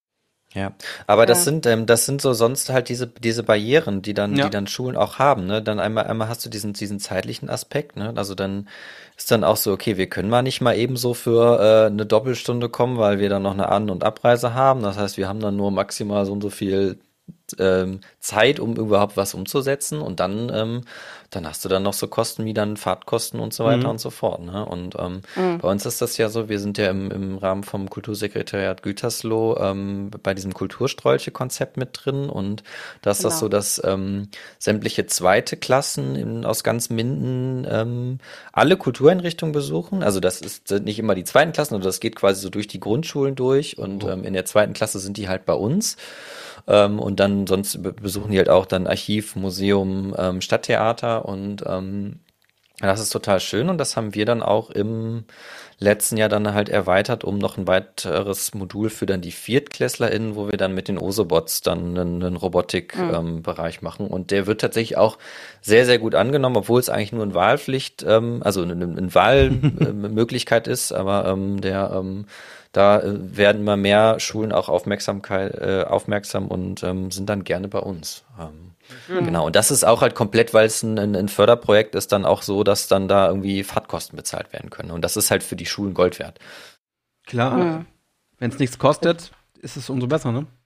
Ja, aber das Ja. sind ähm, das sind so sonst halt diese diese Barrieren, die dann Ja. die dann Schulen auch haben, ne? Dann einmal einmal hast du diesen diesen zeitlichen Aspekt, ne? Also dann ist dann auch so, okay, wir können mal nicht mal eben so für äh, eine Doppelstunde kommen, weil wir dann noch eine An- und Abreise haben. Das heißt, wir haben dann nur maximal so und so viel ähm, Zeit, um überhaupt was umzusetzen und dann ähm, dann hast du dann noch so Kosten wie dann Fahrtkosten und so weiter Mhm. und so fort, ne? Und ähm, Mhm. bei uns ist das ja so, wir sind ja im, im Rahmen vom Kultursekretariat Gütersloh ähm, bei diesem Kulturstrolche-Konzept mit drin und da ist das Genau. so, dass ähm, sämtliche zweite Klassen in, aus ganz Minden ähm, alle Kultureinrichtungen besuchen. Also das ist sind nicht immer die zweiten Klassen, sondern das geht quasi so durch die Grundschulen durch und ähm, in der zweiten Klasse sind die halt bei uns. Ähm, und dann sonst be- besuchen die halt auch dann Archiv, Museum, ähm, Stadttheater und ähm, das ist total schön und das haben wir dann auch im letzten Jahr dann halt erweitert um noch ein weiteres Modul für dann die ViertklässlerInnen, wo wir dann mit den Osobots dann einen, einen Robotik-Bereich machen und der wird tatsächlich auch sehr, sehr gut angenommen, obwohl es eigentlich nur ein Wahlpflicht, ähm, also eine, eine Wahlmöglichkeit ist, aber ähm, der ähm, da äh, werden immer mehr Schulen auch Aufmerksamkeit, äh, aufmerksam und ähm, sind dann gerne bei uns. Ähm, Genau, und das ist auch halt komplett, weil es ein, ein, ein Förderprojekt ist, dann auch so, dass dann da irgendwie Fahrtkosten bezahlt werden können. Und das ist halt für die Schulen Gold wert. Klar, Mhm. wenn es nichts kostet, ist es umso besser, ne?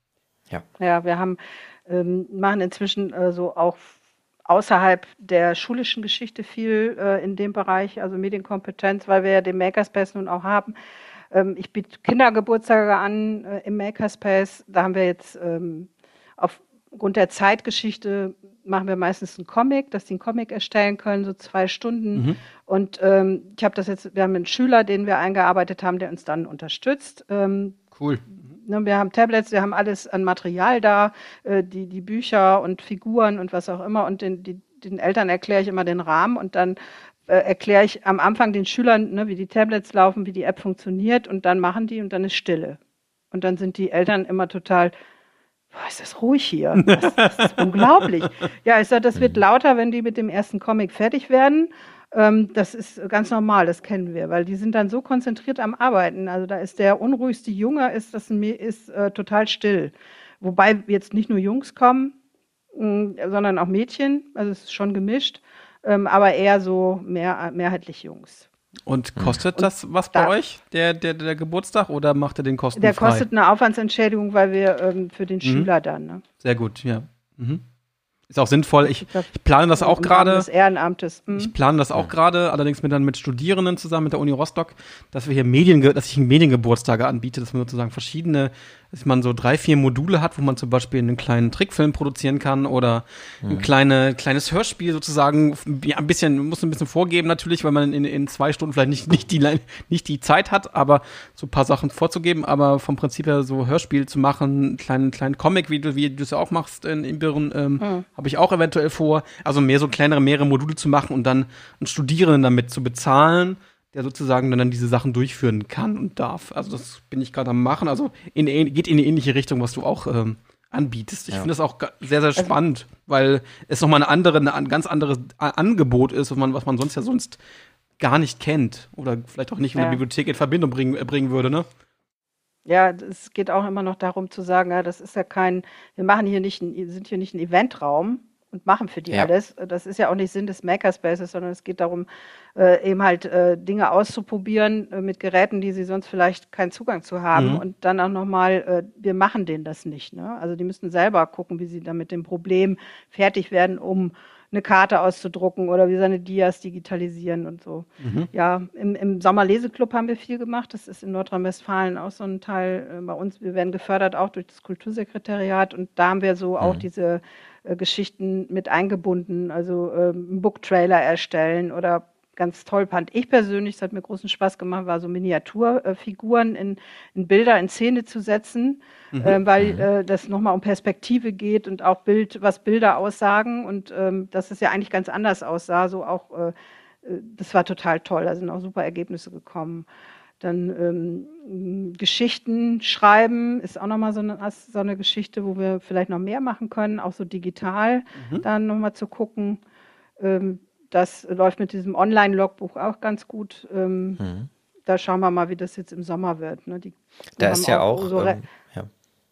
Ja, wir haben, ähm, machen inzwischen äh, so auch außerhalb der schulischen Geschichte viel äh, in dem Bereich, also Medienkompetenz, weil wir ja den Makerspace nun auch haben. Ähm, ich biete Kindergeburtstage an äh, im Makerspace. Da haben wir jetzt ähm, aufgrund der Zeitgeschichte machen wir meistens einen Comic, dass die einen Comic erstellen können, so zwei Stunden. Mhm. Und ähm, ich habe das jetzt, wir haben einen Schüler, den wir eingearbeitet haben, der uns dann unterstützt. Ähm, Cool. ne, wir haben Tablets, wir haben alles an Material da, äh, die, die Bücher und Figuren und was auch immer. Und den, die, den Eltern erkläre ich immer den Rahmen und dann äh, erkläre ich am Anfang den Schülern, ne, wie die Tablets laufen, wie die App funktioniert und dann machen die und dann ist Stille. Und dann sind die Eltern immer total, boah, ist das ruhig hier? Das, das ist unglaublich. Ja, ich sage, das wird lauter, wenn die mit dem ersten Comic fertig werden. Ähm, das ist ganz normal, das kennen wir, weil die sind dann so konzentriert am Arbeiten. Also da ist der unruhigste Junge, ist, das ist äh, total still. Wobei jetzt nicht nur Jungs kommen, mh, sondern auch Mädchen. Also es ist schon gemischt, ähm, aber eher so mehr, mehrheitlich Jungs. Und kostet Und das was bei da- euch, der, der, der Geburtstag, oder macht ihr den Der kostenfrei? kostet eine Aufwandsentschädigung, weil wir ähm, für den Schüler dann. Ne? Sehr gut, ja. Mhm. Ist auch sinnvoll. Ich, Ich glaub, ich plane das auch Im Rahmen gerade. des Ehrenamtes. Hm. Ich plane das auch gerade, allerdings mit dann mit Studierenden zusammen mit der Uni Rostock, dass wir hier Medien, dass ich Mediengeburtstage anbiete, dass man sozusagen verschiedene, dass man so drei, vier Module hat, wo man zum Beispiel einen kleinen Trickfilm produzieren kann oder ein kleine, kleines Hörspiel sozusagen, ja, ein bisschen, muss ein bisschen vorgeben natürlich, weil man in, in zwei Stunden vielleicht nicht, nicht die, nicht die Zeit hat, aber so ein paar Sachen vorzugeben, aber vom Prinzip her so Hörspiel zu machen, einen kleinen, kleinen Comic, wie du, wie du es ja auch machst in, in Birren, ähm, Mhm. habe ich auch eventuell vor, also mehr so kleinere, mehrere Module zu machen und dann einen Studierenden damit zu bezahlen, der sozusagen dann diese Sachen durchführen kann und darf. Also das bin ich gerade am machen. Also in, geht in eine ähnliche Richtung, was du auch ähm, anbietest. Ich Ja. finde das auch ga- sehr, sehr spannend, weil es nochmal eine andere, eine, ein ganz anderes A- Angebot ist, was man, was man sonst ja sonst gar nicht kennt oder vielleicht auch nicht mit Ja. der Bibliothek in Verbindung bringen, äh, bringen würde, ne? Ja, es geht auch immer noch darum zu sagen, ja, das ist ja kein, wir machen hier nicht, ein, sind hier nicht ein Eventraum und machen für die Ja. alles. Das ist ja auch nicht Sinn des Makerspaces, sondern es geht darum, äh, eben halt äh, Dinge auszuprobieren äh, mit Geräten, die sie sonst vielleicht keinen Zugang zu haben. Mhm. Und dann auch nochmal, äh, wir machen denen das nicht. Ne? Also die müssen selber gucken, wie sie dann mit dem Problem fertig werden, um eine Karte auszudrucken oder wie seine Dias digitalisieren und so. Mhm. Ja, im, im Sommerleseclub haben wir viel gemacht. Das ist in Nordrhein-Westfalen auch so ein Teil äh, bei uns. Wir werden gefördert auch durch das Kultursekretariat und da haben wir so auch diese äh, Geschichten mit eingebunden, also ähm, einen Booktrailer erstellen oder ganz toll fand ich persönlich, es hat mir großen Spaß gemacht, war so Miniaturfiguren in, in Bilder, in Szene zu setzen, Mhm. ähm, weil äh, das nochmal um Perspektive geht und auch Bild, was Bilder aussagen und ähm, dass es ja eigentlich ganz anders aussah, so auch, äh, äh, das war total toll, da sind auch super Ergebnisse gekommen. Dann ähm, Geschichten schreiben ist auch nochmal so eine, so eine Geschichte, wo wir vielleicht noch mehr machen können, auch so digital Mhm. dann nochmal zu gucken. Ähm, das läuft mit diesem Online-Logbuch auch ganz gut. Ähm, Mhm. Da schauen wir mal, wie das jetzt im Sommer wird. Ne? Die, Da wir ist haben ja auch, so Re- ähm, ja,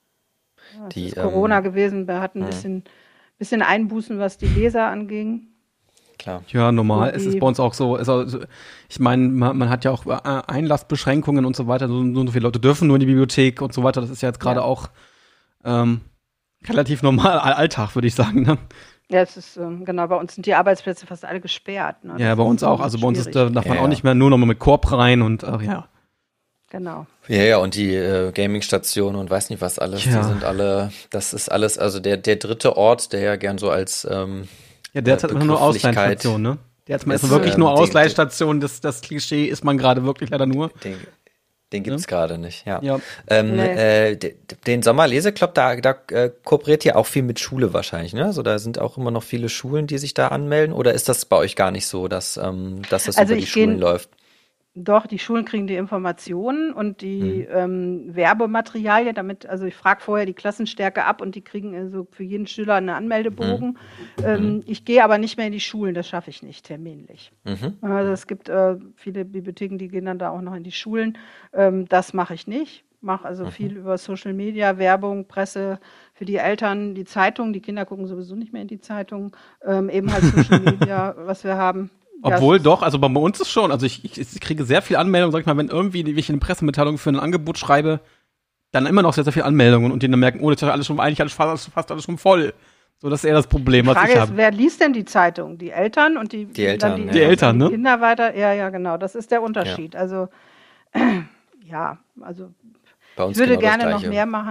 ja, es die, ist Corona ähm, gewesen, wir hatten ein mhm. bisschen, bisschen Einbußen, was die Leser anging. klar. Ja, normal. Und Es ist die- bei uns auch so. Es ist auch, ich meine, man, man hat ja auch äh, Einlassbeschränkungen und so weiter. So, so viele Leute dürfen nur in die Bibliothek und so weiter. Das ist ja jetzt gerade Ja. auch ähm, relativ normal Alltag, würde ich sagen. Ne? Ja, es ist, ähm, genau, bei uns sind die Arbeitsplätze fast alle gesperrt. Ne? Ja, Das bei uns ist auch. Also bei uns ist, da schwierig. darf man Ja, auch ja. nicht mehr nur noch mal mit Korb rein und ach ja. Genau. Ja, ja, und die äh, Gaming-Stationen und weiß nicht was alles, Ja. die sind alle, das ist alles, also der, der dritte Ort, der ja gern so als ähm, Ja, derzeit äh, immer nur Begrifflichkeit Ausleihstation, ne? Derzeit ist ist, wirklich ähm, nur die- Ausleihstation. Das, das Klischee ist man gerade wirklich leider nur. Den, den gibt's gerade nicht, ja. Ja. Ähm, Nee. äh, de- den Sommerleseclub, da, da äh, kooperiert ihr auch viel mit Schule wahrscheinlich, ne? Also da sind auch immer noch viele Schulen, die sich da anmelden, oder ist das bei euch gar nicht so, dass, ähm, dass das Also über die ich geh- Schulen läuft? Doch, die Schulen kriegen die Informationen und die Mhm. ähm, Werbematerialien, damit, also ich frage vorher die Klassenstärke ab und die kriegen also für jeden Schüler einen Anmeldebogen. Ähm, ich gehe aber nicht mehr in die Schulen, das schaffe ich nicht terminlich. Mhm. Also es gibt äh, viele Bibliotheken, die gehen dann da auch noch in die Schulen. Ähm, das mache ich nicht. Mache also viel über Social Media, Werbung, Presse für die Eltern, die Zeitung. Die Kinder gucken sowieso nicht mehr in die Zeitung. Ähm, eben halt Social Media, was wir haben. Ja, Obwohl es ist- doch, also bei bei uns ist schon, also ich, ich, ich kriege sehr viel Anmeldungen, sag ich mal, wenn irgendwie ich eine Pressemitteilung für ein Angebot schreibe, dann immer noch sehr, sehr viele Anmeldungen und die dann merken, oh, das ist ja alles schon, eigentlich alles fast, fast alles schon voll. So, das ist eher das Problem, Die was Frage ich ist, habe. wer liest denn die Zeitung? Die Eltern und die, Die Eltern, dann ja. Die Eltern, die ne? Kinder weiter. Ja, ja, genau. Das ist der Unterschied. Also ja, also Bei ich uns würde genau das gerne noch Gleiche. mehr machen.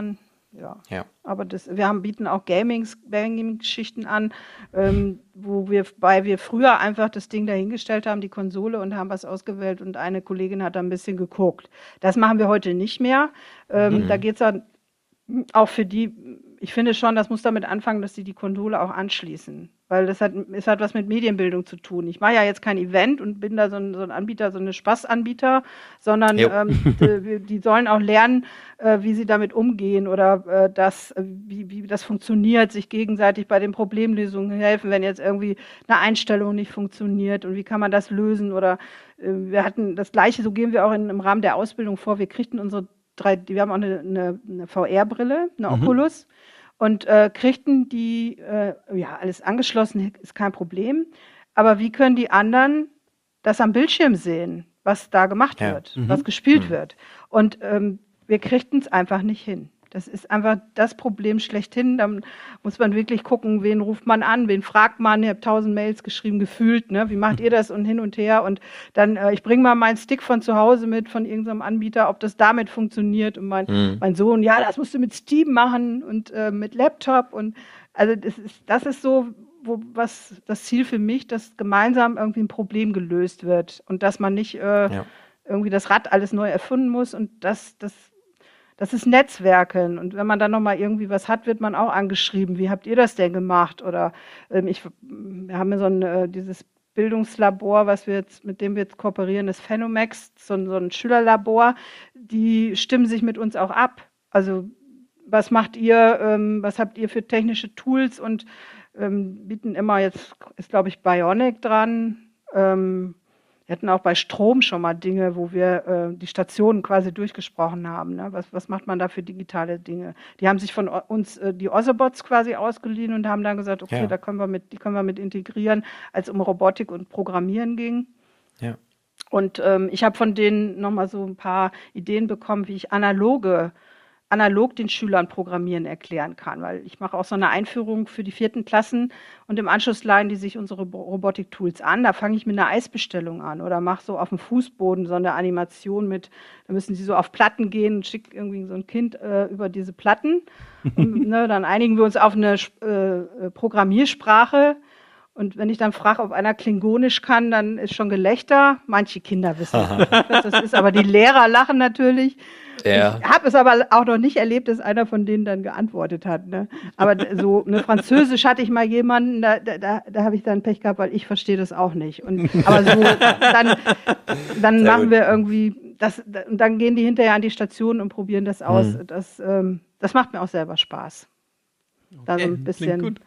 Ja. Ja. Aber das, wir haben, bieten auch Gamings, Gaming-Geschichten an, ähm, wo wir, weil wir früher einfach das Ding dahingestellt haben, die Konsole, und haben was ausgewählt und eine Kollegin hat da ein bisschen geguckt. Das machen wir heute nicht mehr. Ähm, Mhm. Da geht es dann auch für die, ich finde schon, das muss damit anfangen, dass sie die Konsole auch anschließen. Weil das hat, es hat was mit Medienbildung zu tun. Ich mache ja jetzt kein Event und bin da so ein, so ein Anbieter, so eine Spaßanbieter, sondern Jo. ähm, die, die sollen auch lernen, äh, wie sie damit umgehen oder äh, das, äh, wie, wie das funktioniert, sich gegenseitig bei den Problemlösungen helfen, wenn jetzt irgendwie eine Einstellung nicht funktioniert und wie kann man das lösen. Oder äh, wir hatten das Gleiche, so gehen wir auch in, im Rahmen der Ausbildung vor. Wir kriegten unsere drei, wir haben auch eine, eine, eine V R-Brille, eine Mhm. Oculus. Und äh, kriegten die, äh, ja, alles angeschlossen, ist kein Problem. Aber wie können die anderen das am Bildschirm sehen, was da gemacht Ja. wird, Mhm. was gespielt Mhm. wird? Und ähm, wir kriegten es einfach nicht hin. Das ist einfach das Problem schlechthin. Da muss man wirklich gucken, wen ruft man an, wen fragt man. Ich habe tausend Mails geschrieben, gefühlt, ne? Wie macht ihr das und hin und her? Und dann, äh, ich bringe mal meinen Stick von zu Hause mit, von irgendeinem Anbieter, ob das damit funktioniert. Und mein, Mhm. mein Sohn, ja, das musst du mit Steam machen und äh, mit Laptop. Und also das ist, das ist so, wo, was das Ziel für mich, dass gemeinsam irgendwie ein Problem gelöst wird und dass man nicht äh, Ja. irgendwie das Rad alles neu erfinden muss. Und das, das Das ist Netzwerken. Und wenn man dann nochmal irgendwie was hat, wird man auch angeschrieben. Wie habt ihr das denn gemacht? Oder ähm, ich, wir haben ja so ein, äh, dieses Bildungslabor, was wir jetzt, mit dem wir jetzt kooperieren, das Phänomax, so ein, so ein Schülerlabor. Die stimmen sich mit uns auch ab. Also was macht ihr, ähm, was habt ihr für technische Tools und ähm, bieten immer, jetzt ist glaube ich Bionic dran, ähm, wir hatten auch bei Strom schon mal Dinge, wo wir äh, die Stationen quasi durchgesprochen haben. Ne? Was, was macht man da für digitale Dinge? Die haben sich von o- uns äh, die Ozobots quasi ausgeliehen und haben dann gesagt, okay, Ja. da können wir mit, die können wir mit integrieren, als es um Robotik und Programmieren ging. Ja. Und ähm, ich habe von denen nochmal so ein paar Ideen bekommen, wie ich analoge analog den Schülern Programmieren erklären kann, weil ich mache auch so eine Einführung für die vierten Klassen und im Anschluss leihen die sich unsere Bo- Robotik-Tools an. Da fange ich mit einer Eisbestellung an oder mache so auf dem Fußboden so eine Animation mit, da müssen sie so auf Platten gehen und schicke irgendwie so ein Kind äh, über diese Platten. Und, ne, dann einigen wir uns auf eine äh, Programmiersprache. Und wenn ich dann frage, ob einer Klingonisch kann, dann ist schon Gelächter. Manche Kinder wissen nicht, was das ist, aber die Lehrer lachen natürlich. Ja. Ich habe es aber auch noch nicht erlebt, dass einer von denen dann geantwortet hat. Ne? Aber d- so eine Französisch hatte ich mal jemanden, da, da, da, da habe ich dann Pech gehabt, weil ich verstehe das auch nicht. Und, aber so, dann, dann Sehr machen gut. wir irgendwie, das, da- und dann gehen die hinterher an die Station und probieren das aus. Mhm. Das, ähm, das macht mir auch selber Spaß. Da so ein Klingt bisschen, gut.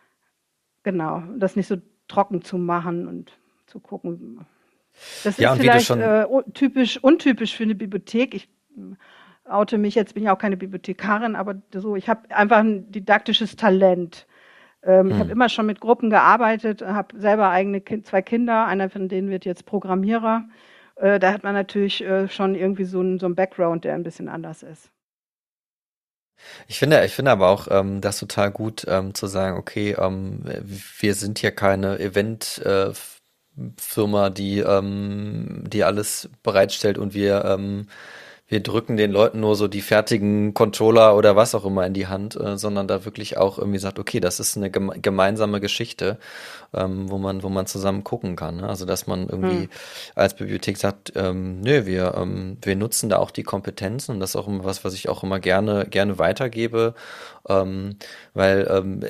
genau, das nicht so trocken zu machen und zu gucken. Das Ja, ist und wie du vielleicht schon- äh, un- typisch, untypisch für eine Bibliothek. Ich mm, oute mich, jetzt bin ich auch keine Bibliothekarin, aber so, ich habe einfach ein didaktisches Talent. Ähm, Ich Hm. habe immer schon mit Gruppen gearbeitet, habe selber eigene kind, zwei Kinder, einer von denen wird jetzt Programmierer. Äh, da hat man natürlich äh, schon irgendwie so einen so einen Background, der ein bisschen anders ist. Ich finde, ich finde aber auch ähm, das total gut, ähm, zu sagen, okay, ähm, wir sind hier keine Event-Firma, äh, Firma, die, ähm, die alles bereitstellt und wir, ähm, wir drücken den Leuten nur so die fertigen Controller oder was auch immer in die Hand, äh, sondern da wirklich auch irgendwie sagt, okay, das ist eine geme gemeinsame Geschichte, ähm, wo man, wo man zusammen gucken kann. Ne? Also dass man irgendwie Hm. als Bibliothek sagt, ähm, nö, wir, ähm, wir nutzen da auch die Kompetenzen und das ist auch immer was, was ich auch immer gerne, gerne weitergebe, ähm, weil ähm,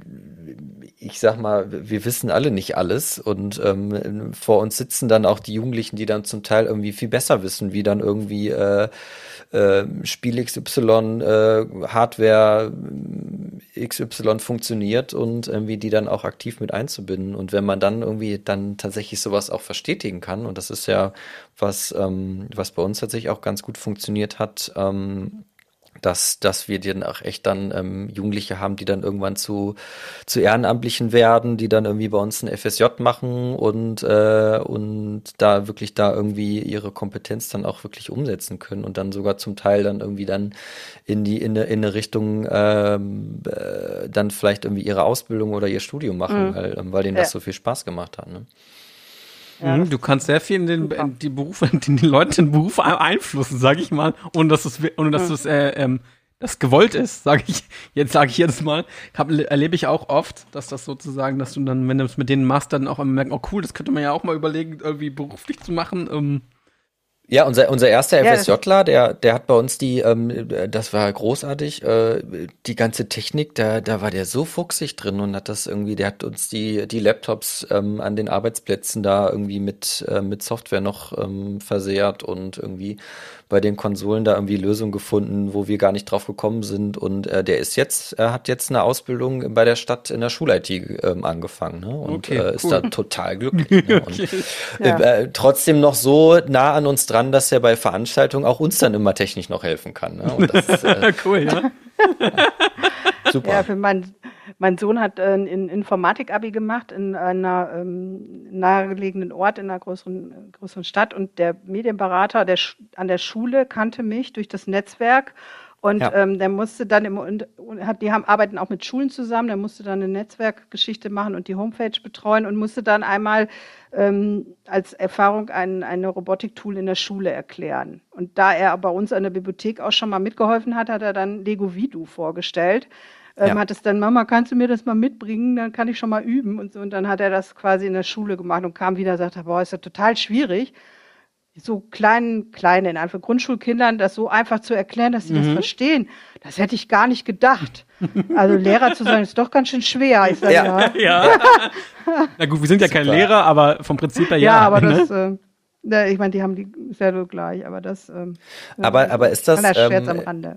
ich sag mal, wir wissen alle nicht alles und ähm, vor uns sitzen dann auch die Jugendlichen, die dann zum Teil irgendwie viel besser wissen, wie dann irgendwie äh, äh, Spiel X Y, äh, Hardware X Y funktioniert und irgendwie die dann auch aktiv mit einzubinden. Und wenn man dann irgendwie dann tatsächlich sowas auch verstetigen kann, und das ist ja was, ähm, was bei uns tatsächlich auch ganz gut funktioniert hat, ähm, dass, dass wir dann auch echt dann ähm, Jugendliche haben, die dann irgendwann zu, zu Ehrenamtlichen werden, die dann irgendwie bei uns ein F S J machen und, äh, und da wirklich da irgendwie ihre Kompetenz dann auch wirklich umsetzen können und dann sogar zum Teil dann irgendwie dann in die in eine, in eine Richtung ähm, äh, dann vielleicht irgendwie ihre Ausbildung oder ihr Studium machen, Mhm. weil, ähm, weil denen das Ja. so viel Spaß gemacht hat. Ne? Ja, Mhm, das du kannst sehr viel in den, super. in die Berufe, in die Leute den Beruf beeinflussen, sag ich mal, ohne dass es, ohne dass Mhm. du es, äh, ähm, das gewollt ist, sage ich, jetzt sage ich jetzt mal, hab, erlebe ich auch oft, dass das sozusagen, dass du dann, wenn du es mit denen machst, dann auch immer merken, oh cool, das könnte man ja auch mal überlegen, irgendwie beruflich zu machen. Ähm. Ja, unser, unser erster Ja, FSJler, der, der hat bei uns die, ähm, das war großartig, äh, die ganze Technik, da, da war der so fuchsig drin und hat das irgendwie, der hat uns die, die Laptops ähm, an den Arbeitsplätzen da irgendwie mit, äh, mit Software noch ähm, versehrt und irgendwie bei den Konsolen da irgendwie Lösungen gefunden, wo wir gar nicht drauf gekommen sind. Und äh, der ist jetzt, er hat jetzt eine Ausbildung bei der Stadt in der Schul-I T ähm, angefangen, ne? Und Okay, äh, ist cool. da total glücklich. Ne? Und Okay. Ja. äh, trotzdem noch so nah an uns dran, dass er bei Veranstaltungen auch uns dann immer technisch noch helfen kann. Ne? Und das ist äh, Cool, ja. super. Ja, für mein, mein Sohn hat äh, ein Informatik-Abi gemacht in einer ähm, nahegelegenen Ort in einer größeren, größeren Stadt und der Medienberater der, Sch- an der Schule kannte mich durch das Netzwerk und Ja. ähm, der musste dann im und und hat, die haben arbeiten auch mit Schulen zusammen, der musste dann eine Netzwerkgeschichte machen und die Homepage betreuen und musste dann einmal ähm, als Erfahrung ein, ein Robotiktool in der Schule erklären. Und da er bei uns an der Bibliothek auch schon mal mitgeholfen hat, hat er dann Lego Vidu vorgestellt. Ähm, Ja. Hat es dann, Mama, kannst du mir das mal mitbringen? Dann kann ich schon mal üben. Und so. Und dann hat er das quasi in der Schule gemacht und kam wieder und sagte, boah, ist ja total schwierig, so kleinen, kleinen, in Anführungszeichen Grundschulkindern das so einfach zu erklären, dass sie das verstehen. Das hätte ich gar nicht gedacht. Also Lehrer zu sein, ist doch ganz schön schwer. Ich sage, Ja. ja. Ja. Na gut, wir sind ja kein Super. Lehrer, aber vom Prinzip her Ja, ja. aber ne? das, äh, ne, ich meine, die haben die selber gleich, aber das. Ähm, Aber, aber ist das, kleiner Scherz am ähm, Rande.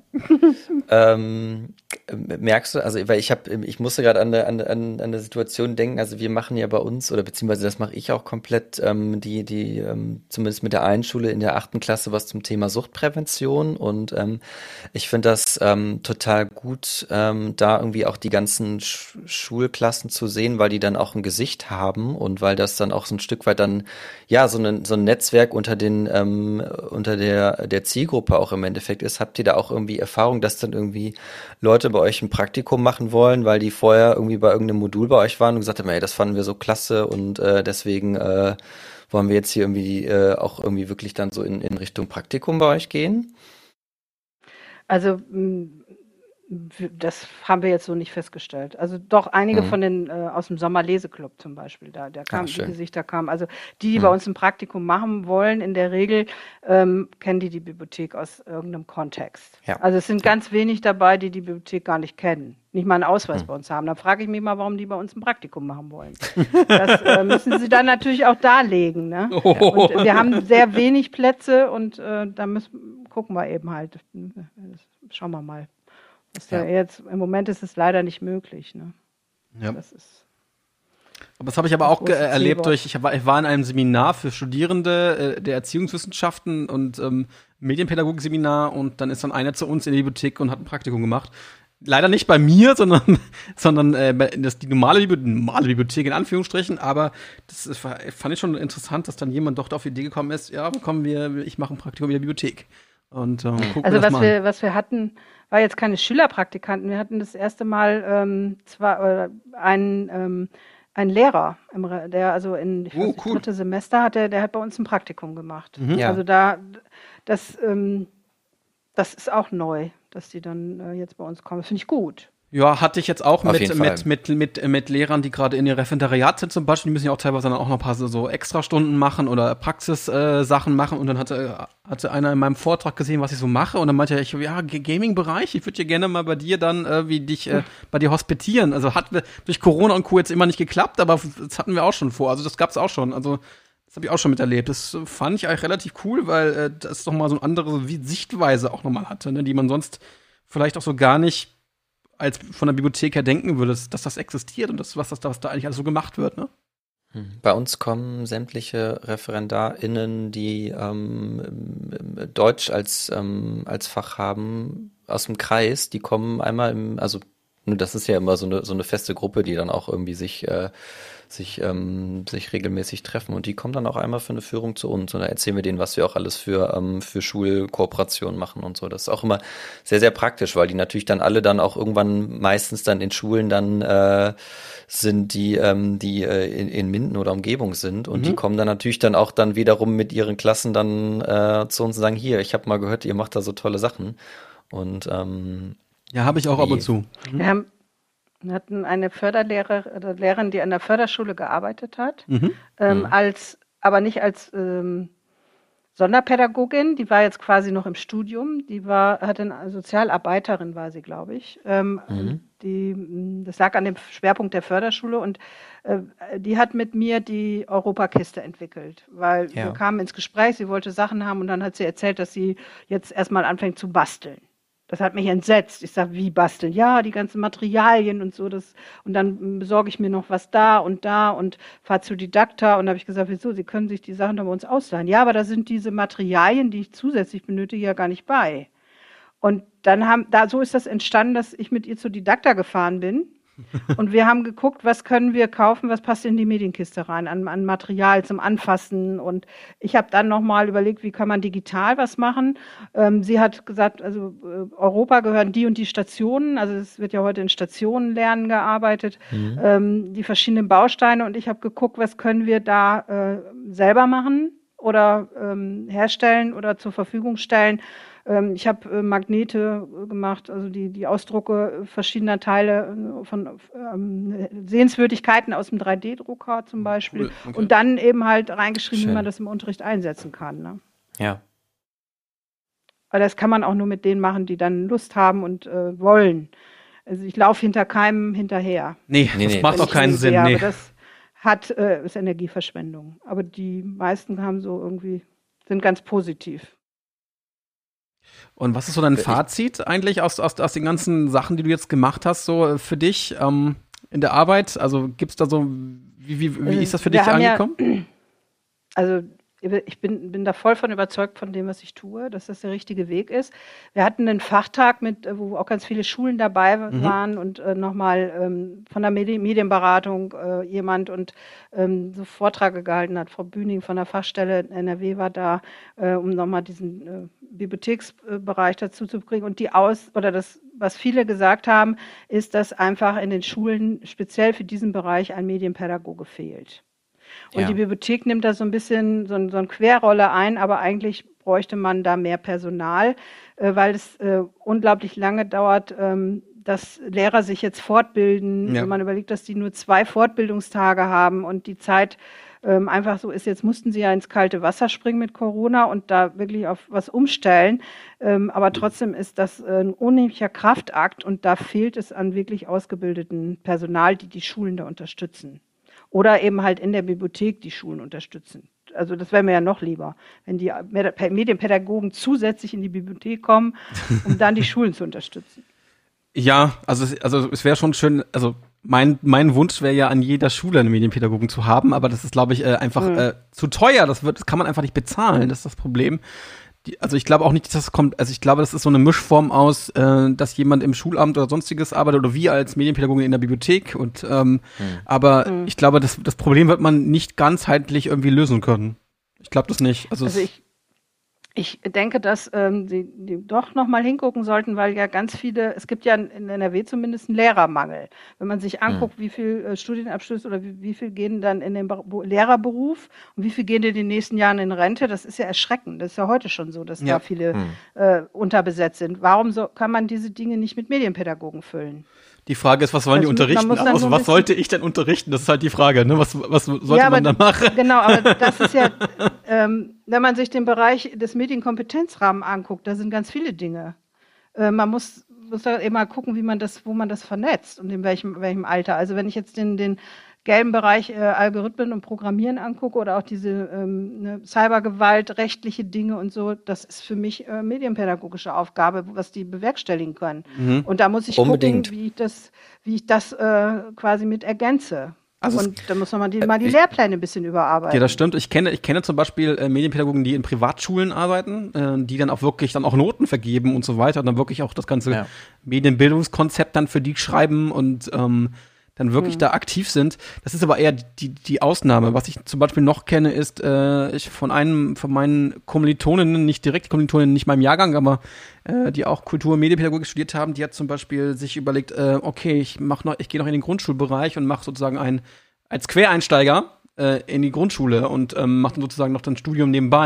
ähm, merkst du, also weil ich habe, ich musste gerade an, eine- an, an, an eine Situation denken, also wir machen ja bei uns, oder beziehungsweise das mache ich auch komplett, ähm, die, die, ähm, zumindest mit der einen Schule in der achten Klasse was zum Thema Suchtprävention und ähm, ich finde das ähm, total gut, ähm, da irgendwie auch die ganzen Sch Schulklassen zu sehen, weil die dann auch ein Gesicht haben und weil das dann auch so ein Stück weit dann, ja, so ein, so ein Netzwerk unter den, ähm, unter der, der Zielgruppe auch im Endeffekt ist. Habt ihr da auch irgendwie Erfahrung, dass dann irgendwie Leute bei euch ein Praktikum machen wollen, weil die vorher irgendwie bei irgendeinem Modul bei euch waren und gesagt haben, ey, das fanden wir so klasse und äh, deswegen äh, wollen wir jetzt hier irgendwie äh, auch irgendwie wirklich dann so in, in Richtung Praktikum bei euch gehen? Also mh, w- das haben wir jetzt so nicht festgestellt. Also doch einige Mhm. von den äh, aus dem Sommerleseklub zum Beispiel, da, der kam, die schön. Gesichter kamen. Also die, die Mhm. bei uns ein Praktikum machen wollen, in der Regel ähm, kennen die die Bibliothek aus irgendeinem Kontext. Ja. Also es sind Ja. ganz wenig dabei, die die Bibliothek gar nicht kennen, nicht mal einen Ausweis Mhm. bei uns haben. Dann frage ich mich mal, warum die bei uns ein Praktikum machen wollen. Das äh, müssen sie dann natürlich auch darlegen, ne? Und wir haben sehr wenig Plätze und äh, da müssen, gucken wir eben halt. Schauen wir mal. Was da Ja. jetzt, im Moment ist es leider nicht möglich. Ne? Ja. Das ist, Aber das habe ich aber Das auch ge- große erlebt C-Wort. durch, ich war, ich war in einem Seminar für Studierende äh, der Erziehungswissenschaften und ähm, Medienpädagogik-Seminar und dann ist dann einer zu uns in die Bibliothek und hat ein Praktikum gemacht. Leider nicht bei mir, sondern, sondern äh, bei- das die normale, Bibli- normale Bibliothek in Anführungsstrichen, aber das ist, fand ich schon interessant, dass dann jemand doch auf die Idee gekommen ist, ja, kommen wir, ich mache ein Praktikum in der Bibliothek. Und ähm, gucken also wir das was mal wir, an. was wir hatten, war jetzt keine Schülerpraktikanten. Wir hatten das erste Mal ähm, zwar äh, einen, ähm, einen Lehrer, im, Re- der also in ich Oh, weiß nicht, cool. dritte Semester hat, der, der hat bei uns ein Praktikum gemacht. Mhm. Ja. Also da, das, ähm, das ist auch neu, dass die dann äh, jetzt bei uns kommen. Das finde ich gut. Ja, hatte ich jetzt auch Auf mit, jeden Fall. mit, mit, mit, mit Lehrern, die gerade in ihr Referendariat sind zum Beispiel. Die müssen ja auch teilweise dann auch noch ein paar so, so Extrastunden machen oder Praxissachen äh, Sachen machen. Und dann hatte, hatte einer in meinem Vortrag gesehen, was ich so mache. Und dann meinte er, ich, ja, G- Gaming-Bereich, ich würde ja gerne mal bei dir dann, äh, wie dich, äh, bei dir hospitieren. Also hat wir- durch Corona und Co. jetzt immer nicht geklappt, aber das hatten wir auch schon vor. Also das gab's auch schon. Also das habe ich auch schon miterlebt. Das fand ich eigentlich relativ cool, weil äh, das doch mal so eine andere Wie- Sichtweise auch nochmal hatte, ne, die man sonst vielleicht auch so gar nicht als von der Bibliothek her denken würdest, dass das existiert und das, was, das, was da eigentlich alles so gemacht wird, ne? Hm. Bei uns kommen sämtliche ReferendarInnen, die ähm, ähm, Deutsch als, ähm, als Fach haben, aus dem Kreis, die kommen einmal im, also nur das ist ja immer so eine, so eine feste Gruppe, die dann auch irgendwie sich, äh, sich, ähm, sich regelmäßig treffen und die kommen dann auch einmal für eine Führung zu uns und da erzählen wir denen, was wir auch alles für, ähm, für Schulkooperationen machen und so. Das ist auch immer sehr, sehr praktisch, weil die natürlich dann alle dann auch irgendwann meistens dann in Schulen dann äh, sind, die, ähm, die äh, in, in Minden oder Umgebung sind und Mhm. die kommen dann natürlich dann auch dann wiederum mit ihren Klassen dann äh, zu uns und sagen, hier, ich habe mal gehört, ihr macht da so tolle Sachen. Und ähm, ja, habe ich auch ab und zu. Mhm. Wir haben, wir hatten eine Förderlehrerin, Lehrerin, die an der Förderschule gearbeitet hat, mhm. Ähm, mhm. als, aber nicht als ähm, Sonderpädagogin, die war jetzt quasi noch im Studium, die war, hatte eine Sozialarbeiterin, war sie, glaube ich. Ähm, mhm. die, das lag an dem Schwerpunkt der Förderschule und äh, die hat mit mir die Europakiste entwickelt, weil ja. wir kamen ins Gespräch, sie wollte Sachen haben und dann hat sie erzählt, dass sie jetzt erstmal anfängt zu basteln. Das hat mich entsetzt. Ich sage, wie basteln? Ja, die ganzen Materialien und so. Das, und dann besorge ich mir noch was da und da und fahre zu Didakta. Und da habe ich gesagt, wieso? Sie können sich die Sachen doch bei uns ausleihen. Ja, aber da sind diese Materialien, die ich zusätzlich benötige, ja gar nicht bei. Und dann haben, da so ist das entstanden, dass ich mit ihr zu Didakta gefahren bin. Und wir haben geguckt, was können wir kaufen, was passt in die Medienkiste rein, an, an Material zum Anfassen. Und ich habe dann nochmal überlegt, wie kann man digital was machen. Ähm, sie hat gesagt, also äh, Europa gehören die und die Stationen, also es wird ja heute in Stationenlernen gearbeitet, mhm. ähm, die verschiedenen Bausteine. Und ich habe geguckt, was können wir da äh, selber machen oder ähm, herstellen oder zur Verfügung stellen. Ich habe äh, Magnete gemacht, also die, die Ausdrucke verschiedener Teile von ähm, Sehenswürdigkeiten aus dem drei D Drucker zum Beispiel. Cool. Okay. Und dann eben halt reingeschrieben, Schön. Wie man das im Unterricht einsetzen kann. Ne? Ja. Aber das kann man auch nur mit denen machen, die dann Lust haben und äh, wollen. Also ich laufe hinter keinem hinterher. Nee, nee das nee, macht auch keinen Sinn. Sehe, nee. Aber das hat, äh, ist Energieverschwendung. Aber die meisten haben so irgendwie, sind ganz positiv. Und was ist so dein Fazit eigentlich aus, aus, aus den ganzen Sachen, die du jetzt gemacht hast, so für dich ähm, in der Arbeit? Also gibt es da so, wie, wie, wie ist das für Wir dich angekommen? Ja, also ich bin, bin da voll von überzeugt von dem, was ich tue, dass das der richtige Weg ist. Wir hatten einen Fachtag, mit, wo auch ganz viele Schulen dabei mhm. waren und äh, nochmal ähm, von der Medi- Medienberatung äh, jemand und ähm, so Vorträge gehalten hat. Frau Bühning von der Fachstelle in N R W war da, äh, um nochmal diesen äh, Bibliotheksbereich dazu zu bringen. Und die Aus- oder das, was viele gesagt haben, ist, dass einfach in den Schulen speziell für diesen Bereich ein Medienpädagoge fehlt. Und ja. die Bibliothek nimmt da so ein bisschen so, ein, so eine Querrolle ein, aber eigentlich bräuchte man da mehr Personal, äh, weil es äh, unglaublich lange dauert, ähm, dass Lehrer sich jetzt fortbilden. Ja. Wenn man überlegt, dass die nur zwei Fortbildungstage haben und die Zeit ähm, einfach so ist, jetzt mussten sie ja ins kalte Wasser springen mit Corona und da wirklich auf was umstellen. Ähm, aber trotzdem ist das äh, ein unheimlicher Kraftakt und da fehlt es an wirklich ausgebildeten Personal, die die Schulen da unterstützen. Oder eben halt in der Bibliothek die Schulen unterstützen. Also das wäre mir ja noch lieber, wenn die Medienpädagogen zusätzlich in die Bibliothek kommen, um dann die Schulen zu unterstützen. Ja, also es, also es wäre schon schön, also mein, mein Wunsch wäre ja an jeder Schule einen Medienpädagogen zu haben, aber das ist, glaube ich, äh, einfach mhm. äh, zu teuer. Das, wird, das kann man einfach nicht bezahlen, das ist das Problem. Die, also ich glaube auch nicht, dass das kommt, also ich glaube, das ist so eine Mischform aus, äh, dass jemand im Schulamt oder sonstiges arbeitet oder wir als Medienpädagogen in der Bibliothek und ähm, hm. aber hm. ich glaube, das, das Problem wird man nicht ganzheitlich irgendwie lösen können. Ich glaube das nicht. Also, also ich, ich denke, dass ähm, sie die doch nochmal hingucken sollten, weil ja ganz viele, es gibt ja in N R W zumindest einen Lehrermangel. Wenn man sich anguckt, hm. wie viel äh, Studienabschlüsse oder wie, wie viel gehen dann in den Be- Lehrerberuf und wie viel gehen in den nächsten Jahren in Rente, das ist ja erschreckend. Das ist ja heute schon so, dass ja. da viele hm. äh, unterbesetzt sind. Warum so, kann man diese Dinge nicht mit Medienpädagogen füllen? Die Frage ist, was wollen also, die unterrichten? Also, so was sollte ich denn unterrichten? Das ist halt die Frage, ne? Was, was sollte ja, man da machen? Genau, aber das ist ja, ähm, wenn man sich den Bereich des Medienkompetenzrahmens anguckt, da sind ganz viele Dinge. Äh, man muss, muss da eben mal gucken, wie man das, wo man das vernetzt und in welchem, welchem Alter. Also wenn ich jetzt den, den gelben Bereich äh, Algorithmen und Programmieren angucke oder auch diese ähm, ne, Cybergewalt, rechtliche Dinge und so, das ist für mich äh, medienpädagogische Aufgabe, was die bewerkstelligen können. Mhm. Und da muss ich Unbedingt. gucken, wie ich das, wie ich das äh, quasi mit ergänze. Also und da muss man mal die, mal die ich, Lehrpläne ein bisschen überarbeiten. Ja, das stimmt. Ich kenne, ich kenne zum Beispiel äh, Medienpädagogen, die in Privatschulen arbeiten, äh, die dann auch wirklich dann auch Noten vergeben und so weiter und dann wirklich auch das ganze ja. Medienbildungskonzept dann für die schreiben und ähm, dann wirklich hm. da aktiv sind. Das ist aber eher die, die Ausnahme. Was ich zum Beispiel noch kenne, ist äh, ich von einem von meinen Kommilitoninnen, nicht direkt Kommilitoninnen, nicht meinem Jahrgang, aber äh, die auch Kultur- und Medienpädagogik studiert haben, die hat zum Beispiel sich überlegt, äh, okay, ich mach noch, ich gehe noch in den Grundschulbereich und mache sozusagen ein als Quereinsteiger äh, in die Grundschule und ähm, mache dann sozusagen noch ein Studium nebenbei,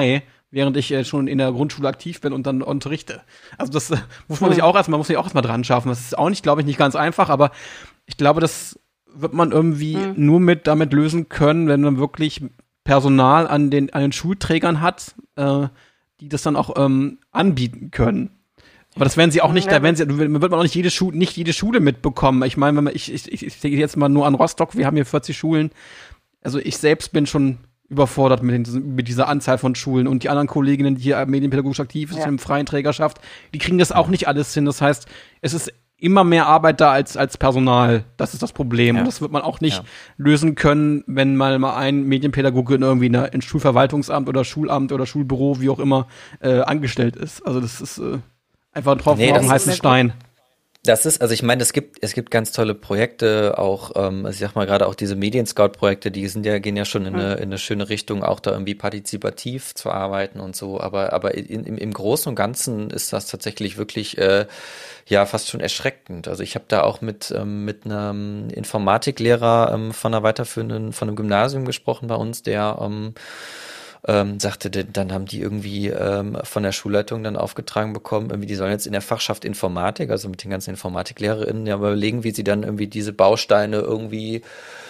während ich äh, schon in der Grundschule aktiv bin und dann unterrichte. Also das äh, muss man sich auch erstmal, muss sich auch erstmal dran schaffen. Das ist auch nicht, glaube ich, nicht ganz einfach, aber ich glaube, das wird man irgendwie mhm. nur mit damit lösen können, wenn man wirklich Personal an den, an den Schulträgern hat, äh, die das dann auch ähm, anbieten können. Aber das werden sie auch nicht, ja, da werden sie, wird man auch nicht jede Schule, nicht jede Schule mitbekommen. Ich meine, wenn man, ich, ich, ich denke jetzt mal nur an Rostock, wir haben hier vierzig Schulen. Also ich selbst bin schon überfordert mit, den, mit dieser Anzahl von Schulen und die anderen Kolleginnen, die hier medienpädagogisch aktiv sind, ja. in freien Trägerschaft, die kriegen das auch nicht alles hin. Das heißt, es ist immer mehr Arbeit da als, als Personal. Das ist das Problem. Ja. Und das wird man auch nicht ja. lösen können, wenn mal, mal ein Medienpädagoge in irgendwie in ein Schulverwaltungsamt oder Schulamt oder Schulbüro, wie auch immer, äh, angestellt ist. Also das ist äh, einfach ein Tropfen nee, auf dem heißen Stein. Das ist, also ich meine, es gibt, es gibt ganz tolle Projekte, auch, ähm, ich sag mal gerade auch diese Medien-Scout-Projekte, die sind ja, gehen ja schon in eine, in eine schöne Richtung, auch da irgendwie partizipativ zu arbeiten und so, aber, aber in, im, im Großen und Ganzen ist das tatsächlich wirklich, äh, ja, fast schon erschreckend. Also ich habe da auch mit, ähm, mit einem Informatiklehrer ähm, von einer weiterführenden, von einem Gymnasium gesprochen bei uns, der, ähm, Ähm, sagte, dann haben die irgendwie ähm, von der Schulleitung dann aufgetragen bekommen, irgendwie die sollen jetzt in der Fachschaft Informatik, also mit den ganzen Informatiklehrerinnen, ja überlegen, wie sie dann irgendwie diese Bausteine irgendwie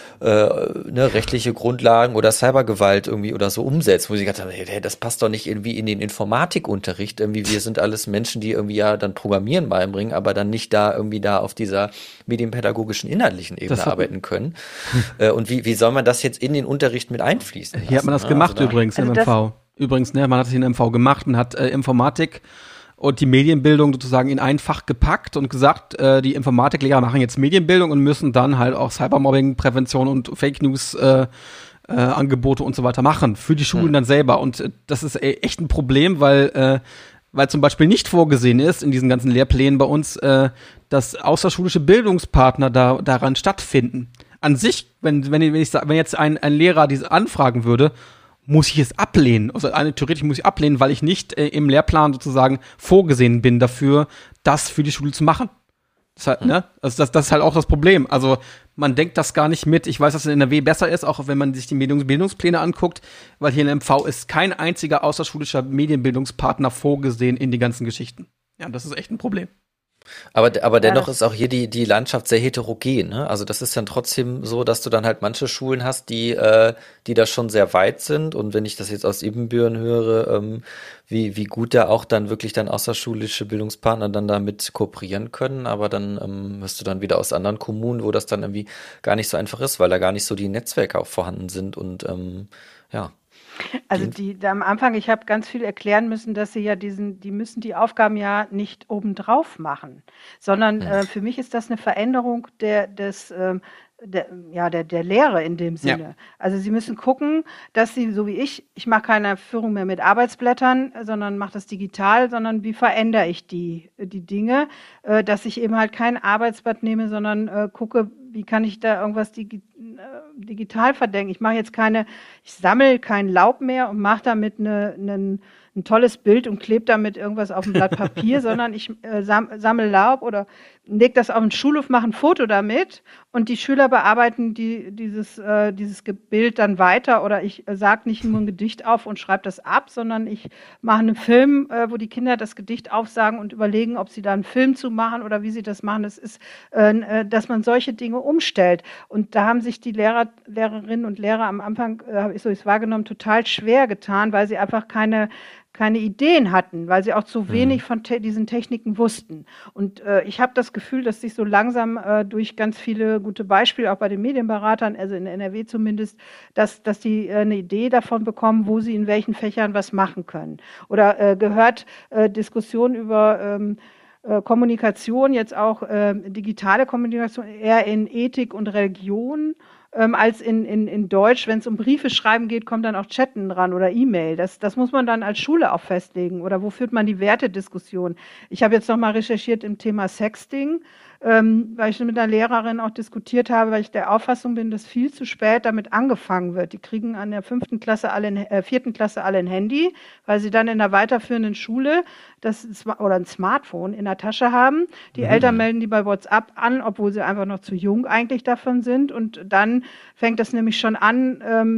äh, ne, rechtliche Grundlagen oder Cybergewalt irgendwie oder so umsetzt, wo sie gesagt haben, hey, das passt doch nicht irgendwie in den Informatikunterricht, irgendwie wir sind alles Menschen, die irgendwie ja dann Programmieren beibringen, aber dann nicht da irgendwie da auf dieser medienpädagogischen inhaltlichen Ebene arbeiten können. äh, und wie, wie soll man das jetzt in den Unterricht mit einfließen lassen? Hier hat man das gemacht also da, übrigens also im M V. Übrigens, ne, man hat es in M V gemacht und hat äh, Informatik und die Medienbildung sozusagen in ein Fach gepackt und gesagt, äh, die Informatiklehrer machen jetzt Medienbildung und müssen dann halt auch Cybermobbing, Prävention und Fake News äh, äh, Angebote und so weiter machen für die Schulen hm. dann selber. Und äh, das ist äh, echt ein Problem, weil äh, weil zum Beispiel nicht vorgesehen ist in diesen ganzen Lehrplänen bei uns, äh, dass außerschulische Bildungspartner da daran stattfinden. An sich, wenn wenn ich, wenn, ich, wenn jetzt ein, ein Lehrer diese anfragen würde, muss ich es ablehnen. Also eine, theoretisch muss ich ablehnen, weil ich nicht äh, im Lehrplan sozusagen vorgesehen bin dafür, das für die Schule zu machen. Das, halt, mhm. ne? also das, das ist halt auch das Problem. Also man denkt das gar nicht mit. Ich weiß, dass es in N R W besser ist, auch wenn man sich die Bildungs- Bildungspläne anguckt, weil hier in M V ist kein einziger außerschulischer Medienbildungspartner vorgesehen in die ganzen Geschichten. Ja, das ist echt ein Problem. Aber, aber dennoch ist auch hier die, die Landschaft sehr heterogen, ne? Also das ist dann trotzdem so, dass du dann halt manche Schulen hast, die, äh, die da schon sehr weit sind. Und wenn ich das jetzt aus Ibbenbüren höre, ähm, wie, wie gut da auch dann wirklich dann außerschulische Bildungspartner dann damit kooperieren können. Aber dann ähm, hörst du dann wieder aus anderen Kommunen, wo das dann irgendwie gar nicht so einfach ist, weil da gar nicht so die Netzwerke auch vorhanden sind. Und ähm, ja. Also die, da am Anfang, ich habe ganz viel erklären müssen, dass sie ja diesen, die müssen die Aufgaben ja nicht obendrauf machen, sondern äh, für mich ist das eine Veränderung der, des, ähm, der, ja, der, der Lehre in dem Sinne. Ja. Also sie müssen gucken, dass sie, so wie ich, ich mache keine Führung mehr mit Arbeitsblättern, sondern mache das digital, sondern wie verändere ich die, die Dinge, äh, dass ich eben halt kein Arbeitsblatt nehme, sondern äh, gucke, wie kann ich da irgendwas digi- äh, digital verdenken. Ich mache jetzt keine, ich sammle kein Laub mehr und mache damit eine, eine, ein tolles Bild und klebe damit irgendwas auf ein Blatt Papier, sondern ich äh, sam- sammle Laub oder lege das auf den Schulhof, mache ein Foto damit und die Schüler bearbeiten die, dieses, äh, dieses Bild dann weiter oder ich äh, sage nicht nur ein Gedicht auf und schreibe das ab, sondern ich mache einen Film, äh, wo die Kinder das Gedicht aufsagen und überlegen, ob sie da einen Film zu machen oder wie sie das machen. Das ist, äh, dass man solche Dinge umstellt. Und da haben sich die Lehrer, Lehrerinnen und Lehrer am Anfang, äh, habe ich so es wahrgenommen, total schwer getan, weil sie einfach keine keine Ideen hatten, weil sie auch zu wenig von te- diesen Techniken wussten. Und äh, ich habe das Gefühl, dass sich so langsam äh, durch ganz viele gute Beispiele, auch bei den Medienberatern, also in N R W zumindest, dass, dass die äh, eine Idee davon bekommen, wo sie in welchen Fächern was machen können. Oder äh, gehört äh, Diskussionen über ähm, äh, Kommunikation, jetzt auch äh, digitale Kommunikation, eher in Ethik und Religion, Ähm, als in, in, in Deutsch. Wenn es um Briefe schreiben geht, kommt dann auch Chatten dran oder E-Mail. Das, das muss man dann als Schule auch festlegen. Oder wo führt man die Wertediskussion? Ich habe jetzt noch mal recherchiert im Thema Sexting, ähm, weil ich mit einer Lehrerin auch diskutiert habe, weil ich der Auffassung bin, dass viel zu spät damit angefangen wird. Die kriegen an der fünften Klasse alle, ein, äh, vierten Klasse alle ein Handy, weil sie dann in der weiterführenden Schule das oder ein Smartphone in der Tasche haben. Die mhm. Eltern melden die bei WhatsApp an, obwohl sie einfach noch zu jung eigentlich davon sind. Und dann fängt das nämlich schon an, ähm,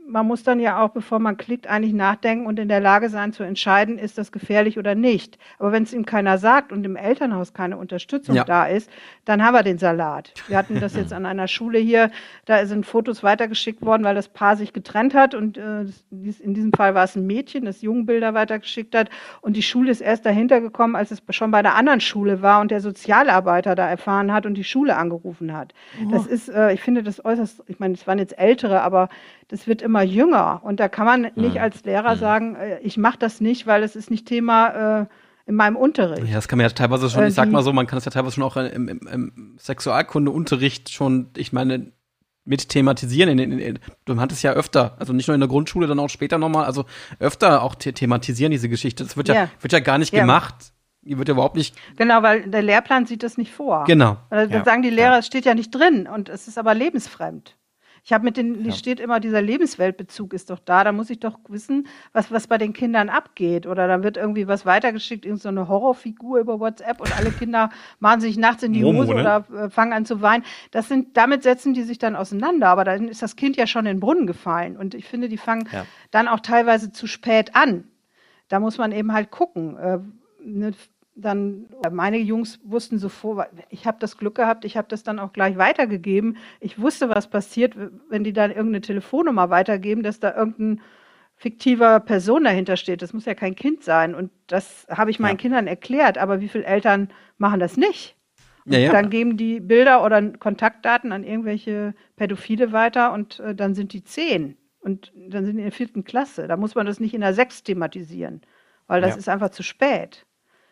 man muss dann ja auch, bevor man klickt, eigentlich nachdenken und in der Lage sein zu entscheiden, ist das gefährlich oder nicht. Aber wenn es ihm keiner sagt und im Elternhaus keine Unterstützung Ja. da ist, dann haben wir den Salat. Wir hatten das jetzt an einer Schule hier, da sind Fotos weitergeschickt worden, weil das Paar sich getrennt hat und äh, dies- in diesem Fall war es ein Mädchen, das Jugendbilder weitergeschickt hat und die Schule ist erst dahinter gekommen, als es schon bei der anderen Schule war und der Sozialarbeiter da erfahren hat und die Schule angerufen hat. Das ist, äh, ich finde das äußerst, ich meine, es waren jetzt Ältere, aber das wird immer jünger und da kann man nicht Mhm. als Lehrer sagen, äh, ich mache das nicht, weil es ist nicht Thema äh, in meinem Unterricht. Ja, das kann man ja teilweise schon, Äh, ich sag die- mal so, man kann es ja teilweise schon auch im, im, im Sexualkundeunterricht schon, ich meine, mit thematisieren. In, in, in, du hattest ja öfter, also nicht nur in der Grundschule, dann auch später nochmal, also öfter auch the thematisieren, diese Geschichte. Das wird ja, Ja. wird ja gar nicht Ja. gemacht. Die wird ja überhaupt nicht, Genau, weil der Lehrplan sieht das nicht vor. genau. Also, Ja. dann sagen die Lehrer, es steht ja nicht drin und es ist aber lebensfremd. Ich habe mit den, die Ja. steht immer, dieser Lebensweltbezug ist doch da, da muss ich doch wissen, was, was bei den Kindern abgeht. Oder dann wird irgendwie was weitergeschickt, irgend so eine Horrorfigur über WhatsApp und alle Kinder machen sich nachts in die Momo, Hose ne? oder äh, fangen an zu weinen. Das sind, damit setzen die sich dann auseinander, aber dann ist das Kind ja schon in den Brunnen gefallen. Und ich finde, die fangen Ja. dann auch teilweise zu spät an. Da muss man eben halt gucken. Äh, ne, dann meine Jungs wussten sofort, ich habe das Glück gehabt, ich habe das dann auch gleich weitergegeben. Ich wusste, was passiert, wenn die dann irgendeine Telefonnummer weitergeben, dass da irgendein fiktiver Person dahinter steht. Das muss ja kein Kind sein. Und das habe ich meinen Ja. Kindern erklärt. Aber wie viele Eltern machen das nicht? Und Ja, ja. dann geben die Bilder oder Kontaktdaten an irgendwelche Pädophile weiter und äh, dann sind die zehn. Und dann sind die in der vierten Klasse. Da muss man das nicht in der sechs thematisieren, weil das Ja. ist einfach zu spät.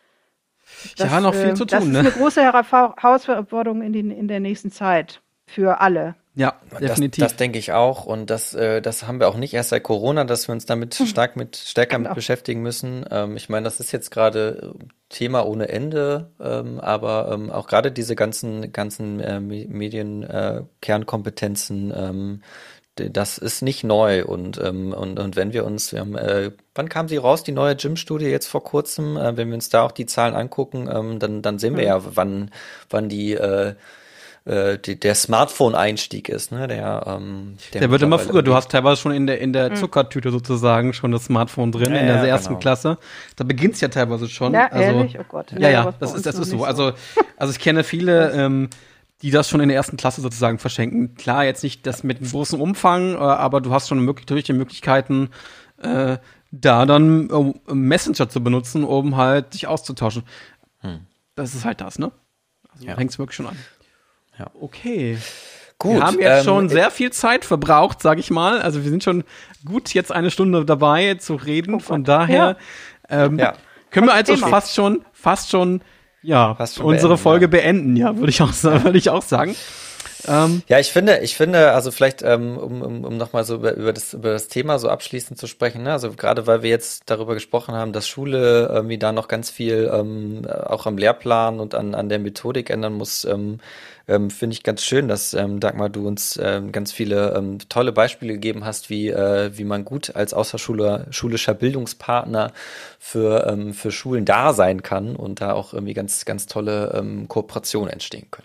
Ja, noch viel äh, zu Das tun, ist ne? eine große Hera- Herausforderung in, den, in der nächsten Zeit für alle. Ja, Das, definitiv. das denke ich auch. Und das, äh, das haben wir auch nicht erst seit Corona, dass wir uns damit stark mit, stärker mit Genau. beschäftigen müssen. Ähm, ich meine, das ist jetzt gerade äh, Thema ohne Ende, ähm, aber ähm, auch gerade diese ganzen, ganzen äh, Me- Medien, äh, Kernkompetenzen, ähm, d- das ist nicht neu. Und, ähm, und, und wenn wir uns, wir haben, äh, wann kam sie raus, die neue Gym-Studie jetzt vor kurzem? Äh, wenn wir uns da auch die Zahlen angucken, ähm, dann, dann sehen wir ja, wann, wann die, äh, äh, die, der Smartphone-Einstieg ist, ne? Der, ähm, Der wird immer mittlerweile früher. Du hast teilweise schon in der, in Mhm. der Zuckertüte sozusagen schon das Smartphone drin, Ja, in der ja, ersten genau. Klasse. Da beginnt es ja teilweise schon. Ja, also, ehrlich? Oh Gott. Ja, Nee, ja, aber bei das uns ist, das noch ist so. nicht Also, also ich kenne viele, ähm, die das schon in der ersten Klasse sozusagen verschenken. Klar, jetzt nicht das mit einem großen Umfang, äh, aber du hast schon möglich, natürlich die Möglichkeiten, äh, da dann äh, Messenger zu benutzen, um halt sich auszutauschen. Hm. Das ist halt das, ne? Also Ja. fängt es wirklich schon an. Ja. Okay. Gut. Wir haben jetzt ähm, schon sehr viel Zeit verbraucht, sag ich mal. Also wir sind schon gut jetzt eine Stunde dabei zu reden. Oh Von Gott. daher ähm, Ja. können wir Gutes also Thema. fast schon, fast schon, ja, Fast schon unsere beenden, Folge ja. beenden. Ja, würde ich auch, sa- würde ich auch sagen. Ähm, Ja, ich finde, ich finde, also vielleicht, ähm, um, um, um nochmal so über, über das, über das Thema so abschließend zu sprechen, ne? Also gerade weil wir jetzt darüber gesprochen haben, dass Schule irgendwie da noch ganz viel ähm, auch am Lehrplan und an, an der Methodik ändern muss, ähm, ähm, finde ich ganz schön, dass ähm, Dagmar, du uns ähm, ganz viele ähm, tolle Beispiele gegeben hast, wie, äh, wie man gut als außerschulischer schulischer Bildungspartner für, ähm, für Schulen da sein kann und da auch irgendwie ganz, ganz tolle ähm, Kooperationen entstehen können.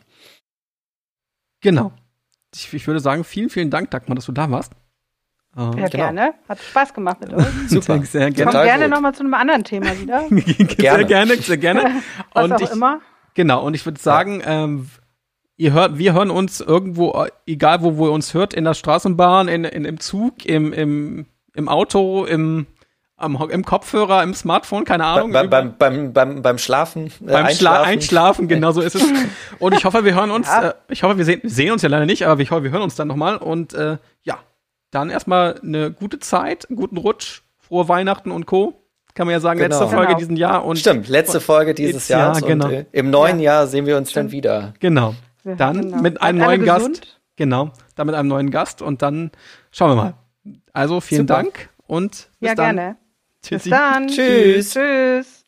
genau. Ich, ich würde sagen, vielen, vielen Dank, Dagmar, dass du da warst. Ähm, Ja, Genau. gerne. Hat Spaß gemacht mit euch. Super. Sehr Komm gerne. Total gerne gut. nochmal zu einem anderen Thema wieder. Sehr Gerne. gerne, sehr gerne. Was Und auch ich, immer. Genau, und ich würde sagen, ähm, ihr hört, wir hören uns irgendwo, äh, egal wo, wo ihr uns hört, in der Straßenbahn, in, in, im Zug, im, im, im Auto, im, am, im Kopfhörer, im Smartphone, keine Ahnung. Beim, überall. beim, beim, beim, beim Schlafen, äh, Beim Schla Einschlafen, genau so ist es. Und ich hoffe, wir hören uns, Ja. äh, ich hoffe, wir sehen, wir sehen uns ja leider nicht, aber ich hoffe, wir hören uns dann nochmal. Und äh, ja, dann erstmal eine gute Zeit, einen guten Rutsch, frohe Weihnachten und Co. Kann man ja sagen, Genau. letzte Folge Genau. diesen Jahr. Und Stimmt, letzte Folge dieses Jetzt, ja, Jahres genau. und äh, im neuen Ja. Jahr sehen wir uns dann wieder. Genau. Wir- Dann genau. mit einem Bleibt alle neuen Gast. gesund. Genau, dann mit einem neuen Gast und dann schauen wir mal. Also vielen Super. Dank und bis Ja, dann. gerne. Tschüssi. Bis dann. Tschüss. Tschüss.